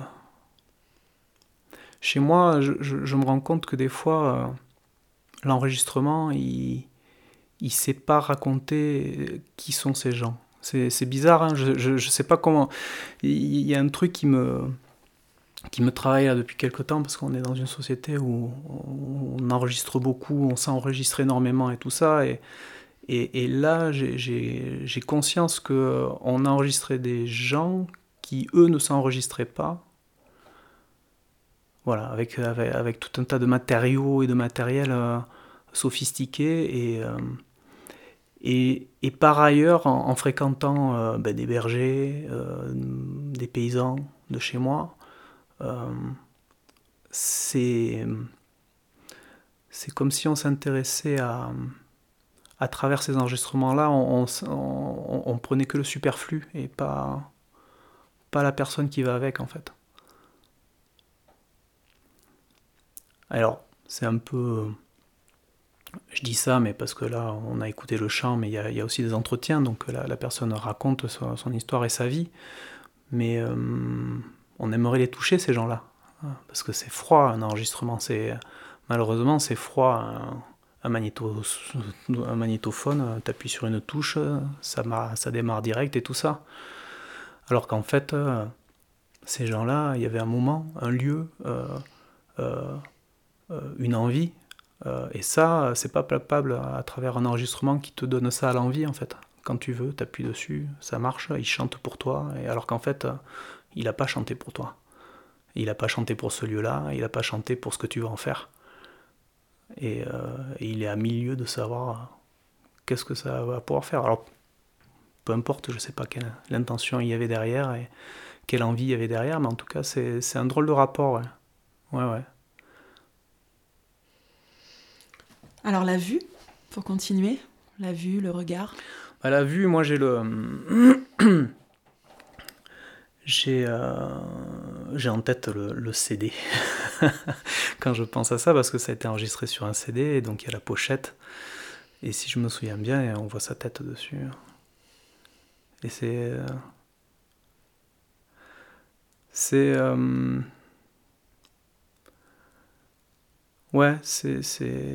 chez moi, je, je, je me rends compte que des fois, euh, l'enregistrement, il il ne sait pas raconter qui sont ces gens. C'est, c'est bizarre, hein, je ne sais pas comment... Il y a un truc qui me, qui me travaille là depuis quelque temps, parce qu'on est dans une société où on enregistre beaucoup, on s'enregistre énormément et tout ça, et, Et, et là, j'ai, j'ai, j'ai conscience qu'on a enregistré des gens qui, eux, ne s'enregistraient pas. Voilà, avec, avec, avec tout un tas de matériaux et de matériel euh, sophistiqués. Et, euh, et, et par ailleurs, en, en fréquentant euh, ben, des bergers, euh, des paysans de chez moi, euh, c'est, c'est comme si on s'intéressait à... À travers ces enregistrements-là, on, on, on, on prenait que le superflu et pas, pas la personne qui va avec, en fait. Alors, c'est un peu... Je dis ça, mais parce que là, on a écouté le chant, mais il y a, y a aussi des entretiens, donc la, la personne raconte son, son histoire et sa vie. Mais euh, on aimerait les toucher, ces gens-là. Parce que c'est froid, un enregistrement. C'est, malheureusement, c'est froid. Un, un, magnéto, un magnétophone, tu appuies sur une touche, ça, mar, ça démarre direct et tout ça. Alors qu'en fait, euh, ces gens-là, il y avait un moment, un lieu, euh, euh, euh, une envie. Euh, et ça, c'est pas palpable à travers un enregistrement qui te donne ça à l'envie, en fait. Quand tu veux, tu appuies dessus, ça marche, il chante pour toi, et alors qu'en fait, euh, il n'a pas chanté pour toi. Il n'a pas chanté pour ce lieu-là, il n'a pas chanté pour ce que tu vas en faire. Et, euh, et il est à milieu de savoir qu'est-ce que ça va pouvoir faire. Alors, peu importe, je ne sais pas quelle l'intention il y avait derrière et quelle envie il y avait derrière, mais en tout cas, c'est, c'est un drôle de rapport. Ouais, ouais. ouais. Alors, la vue, pour continuer, la vue, le regard. À la vue, moi, j'ai le... j'ai, euh... j'ai en tête le, le C D. Quand je pense à ça, parce que ça a été enregistré sur un C D, et donc il y a la pochette. Et si je me souviens bien, on voit sa tête dessus. Et c'est... C'est... Euh... Ouais, c'est... c'est...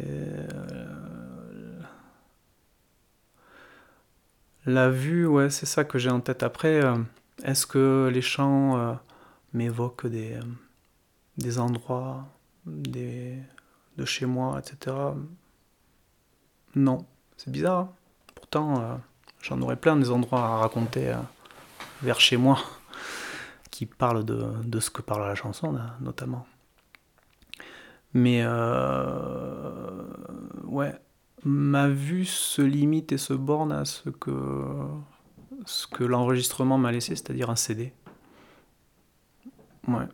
La vue, ouais, c'est ça que j'ai en tête. Après, euh, est-ce que les chants euh, m'évoquent des, euh, des endroits des, de chez moi, et cetera. Non, c'est bizarre. Hein. Pourtant, euh, j'en aurais plein des endroits à raconter euh, vers chez moi qui parlent de, de ce que parle la chanson, là, notamment. Mais, euh, ouais, ma vue se limite et se borne à ce que, ce que l'enregistrement m'a laissé, c'est-à-dire un C D. Ouais.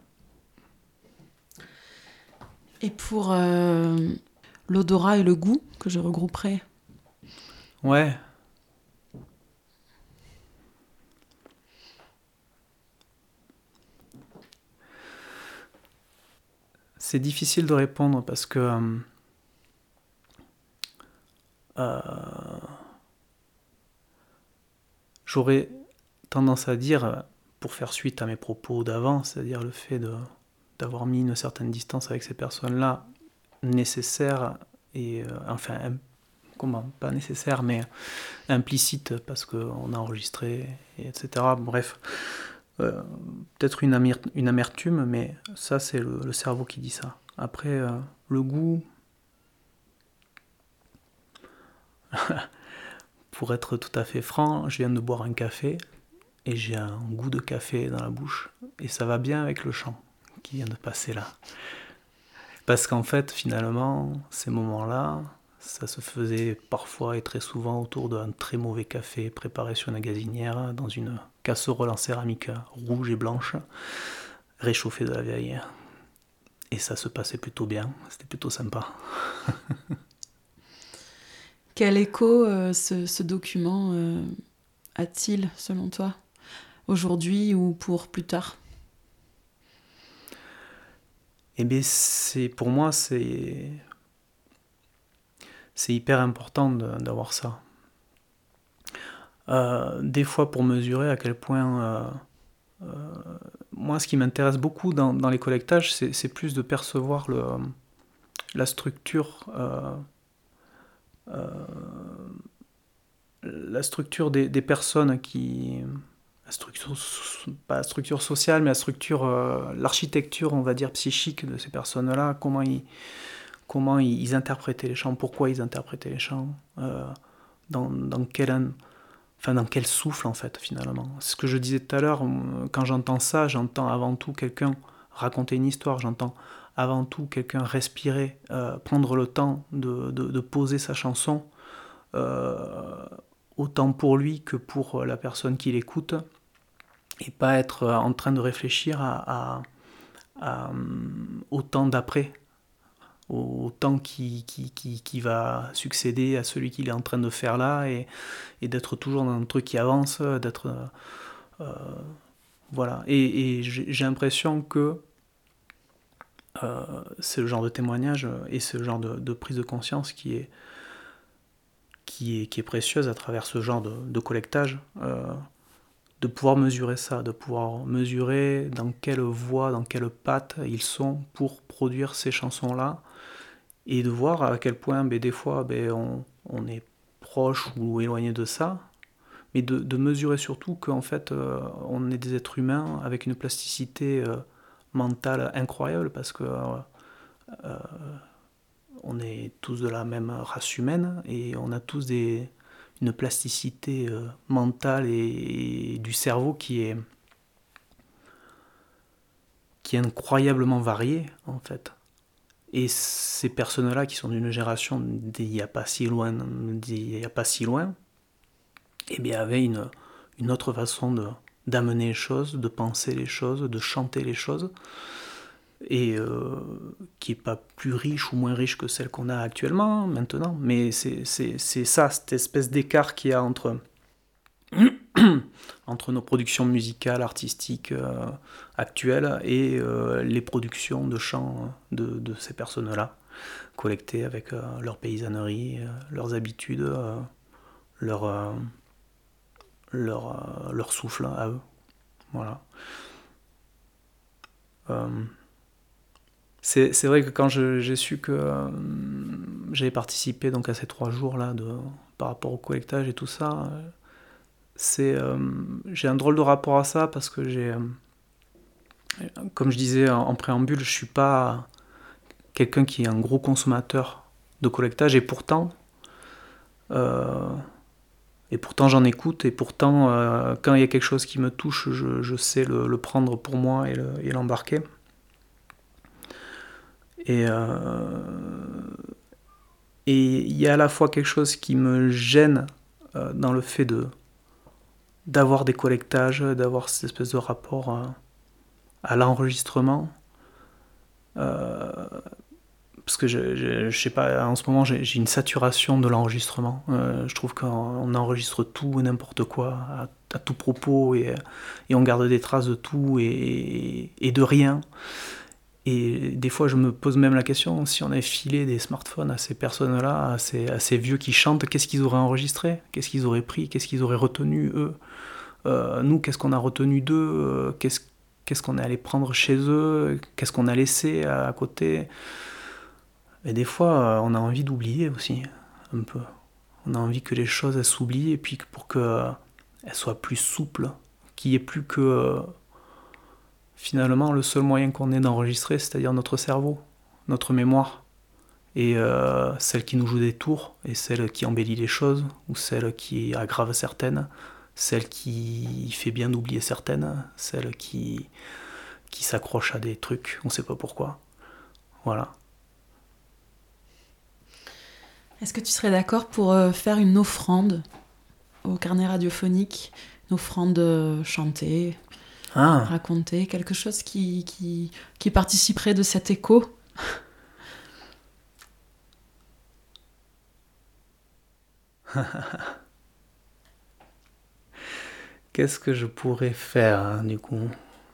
Et pour euh, l'odorat et le goût, que je regrouperai. Ouais. C'est difficile de répondre parce que euh, euh, j'aurais tendance à dire, pour faire suite à mes propos d'avant, c'est-à-dire le fait de, d'avoir mis une certaine distance avec ces personnes-là, nécessaire et, euh, enfin, im- comment, pas nécessaire, mais implicite, parce qu'on a enregistré, et etc. Bref, euh, peut-être une, amir- une amertume, mais ça, c'est le, le cerveau qui dit ça. Après, euh, le goût, pour être tout à fait franc, je viens de boire un café, et j'ai un goût de café dans la bouche, et ça va bien avec le chant qui vient de passer là. Parce qu'en fait, finalement, ces moments-là, ça se faisait parfois et très souvent autour d'un très mauvais café préparé sur une gazinière, dans une casserole en céramique rouge et blanche, réchauffée de la veille. Et ça se passait plutôt bien, c'était plutôt sympa. Quel écho euh, ce, ce document euh, a-t-il, selon toi, aujourd'hui ou pour plus tard ? Eh bien, c'est, pour moi, c'est, c'est hyper important de, d'avoir ça. Euh, des fois, pour mesurer à quel point... Euh, euh, moi, ce qui m'intéresse beaucoup dans, dans les collectages, c'est, c'est plus de percevoir le, la structure... Euh, euh, la structure des, des personnes qui... La structure, pas la structure sociale, mais la structure, euh, l'architecture, on va dire, psychique de ces personnes-là, comment ils, comment ils, ils interprétaient les chants, pourquoi ils interprétaient les chants, euh, dans, dans quel... Enfin, dans quel souffle, en fait, finalement. C'est ce que je disais tout à l'heure, quand j'entends ça, j'entends avant tout quelqu'un raconter une histoire, j'entends avant tout quelqu'un respirer, euh, prendre le temps de, de, de poser sa chanson, euh, autant pour lui que pour la personne qui l'écoute, et pas être en train de réfléchir à, à, à, au temps d'après, au temps qui, qui, qui, qui va succéder à celui qu'il est en train de faire là, et, et d'être toujours dans un truc qui avance, d'être... Euh, voilà. Et, et j'ai, j'ai l'impression que euh, c'est le genre de témoignage et ce genre de, de prise de conscience qui est, qui est, qui est précieuse à travers ce genre de, de collectage, euh, de pouvoir mesurer ça, de pouvoir mesurer dans quelle voie, dans quelle patte ils sont pour produire ces chansons-là, et de voir à quel point ben, des fois ben, on, on est proche ou éloigné de ça, mais de, de mesurer surtout qu'en fait euh, on est des êtres humains avec une plasticité euh, mentale incroyable, parce que euh, euh, on est tous de la même race humaine et on a tous des, une plasticité euh, mentale et, et du cerveau qui est, qui est incroyablement variée en fait. Et ces personnes-là qui sont d'une génération d'il n'y a pas si loin, d'il n'y a pas si loin, eh bien avaient une, une autre façon de, d'amener les choses, de penser les choses, de chanter les choses, et euh, qui n'est pas plus riche ou moins riche que celle qu'on a actuellement, maintenant, mais c'est, c'est, c'est ça, cette espèce d'écart qu'il y a entre, entre nos productions musicales, artistiques euh, actuelles et euh, les productions de chants de, de ces personnes-là, collectées avec euh, leur paysannerie, euh, leurs habitudes, euh, leur, euh, leur, euh, leur souffle à eux. Voilà. Euh, c'est, c'est vrai que quand je, j'ai su que euh, j'avais participé donc, à ces trois jours-là de, par rapport au collectage et tout ça, euh, c'est, euh, j'ai un drôle de rapport à ça parce que j'ai, euh, comme je disais en, en préambule, je suis pas quelqu'un qui est un gros consommateur de collectage, et pourtant, euh, et pourtant j'en écoute, et pourtant euh, quand il y a quelque chose qui me touche, je, je sais le, le prendre pour moi et, le, et l'embarquer. Et euh, et il y a à la fois quelque chose qui me gêne euh, dans le fait de d'avoir des collectages, d'avoir cette espèce de rapport à, à l'enregistrement. Euh, parce que je, je, je sais pas, en ce moment j'ai, j'ai une saturation de l'enregistrement. Euh, je trouve qu'on enregistre tout et n'importe quoi à, à tout propos, et, et on garde des traces de tout et, et de rien. Et des fois je me pose même la question, si on avait filé des smartphones à ces personnes-là, à ces, à ces vieux qui chantent, qu'est-ce qu'ils auraient enregistré ? Qu'est-ce qu'ils auraient pris ? Qu'est-ce qu'ils auraient retenu, eux ? euh, Nous, qu'est-ce qu'on a retenu d'eux ? Qu'est-ce, qu'est-ce qu'on est allé prendre chez eux ? Qu'est-ce qu'on a laissé à, à côté ? Et des fois, on a envie d'oublier aussi, un peu. On a envie que les choses, elles s'oublient, et puis pour qu'elles soient plus souples, qu'il n'y ait plus que... Finalement, le seul moyen qu'on ait d'enregistrer, c'est-à-dire notre cerveau, notre mémoire, et euh, celle qui nous joue des tours, et celle qui embellit les choses, ou celle qui aggrave certaines, celle qui fait bien oublier certaines, celle qui, qui s'accroche à des trucs, on ne sait pas pourquoi. Voilà. Est-ce que tu serais d'accord pour euh, faire une offrande au carnet radiophonique, une offrande euh, chantée, ah. racontée, quelque chose qui, qui, qui participerait de cet écho ? Qu'est-ce que je pourrais faire, hein, du coup ?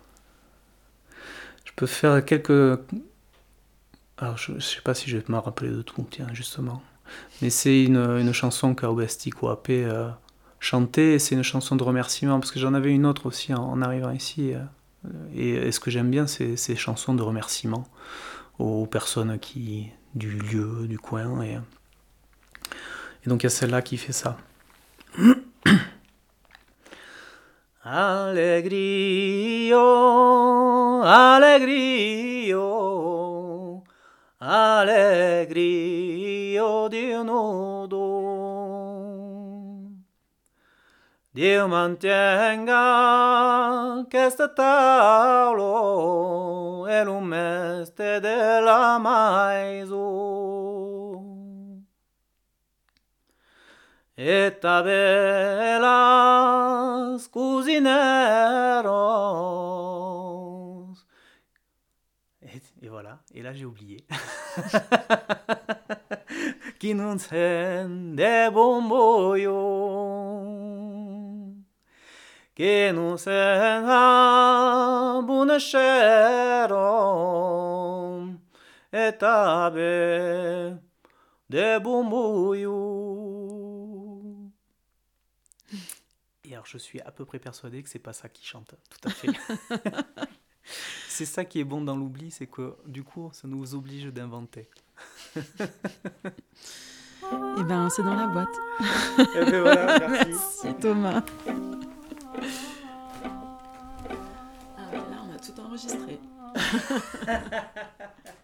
Je peux faire quelques... Alors, je ne sais pas si je vais me rappeler de tout, tiens, justement. Mais c'est une, une chanson qu'Aubesti Coapé euh, chantait, et c'est une chanson de remerciement, parce que j'en avais une autre aussi en, en arrivant ici. Euh, et, et ce que j'aime bien, c'est ces chansons de remerciement aux personnes qui, du lieu, du coin. Et, et donc il y a celle-là qui fait ça. Allegrio, allegrio, allegrio di un nudo. Dio mantenga questo tavolo e l'umeste della maizo e tabelas cusineros. Et, et voilà, et là j'ai oublié. Qui non sen de bomboyo, che non sen abunachero, et tabe de bomboyo. Et alors je suis à peu près persuadé que c'est pas ça qui chante, tout à fait. C'est ça qui est bon dans l'oubli, c'est que du coup ça nous oblige d'inventer. Eh ben, c'est dans la boîte. Eh ben voilà, merci. Merci Thomas. Ah ouais, là, on a tout enregistré.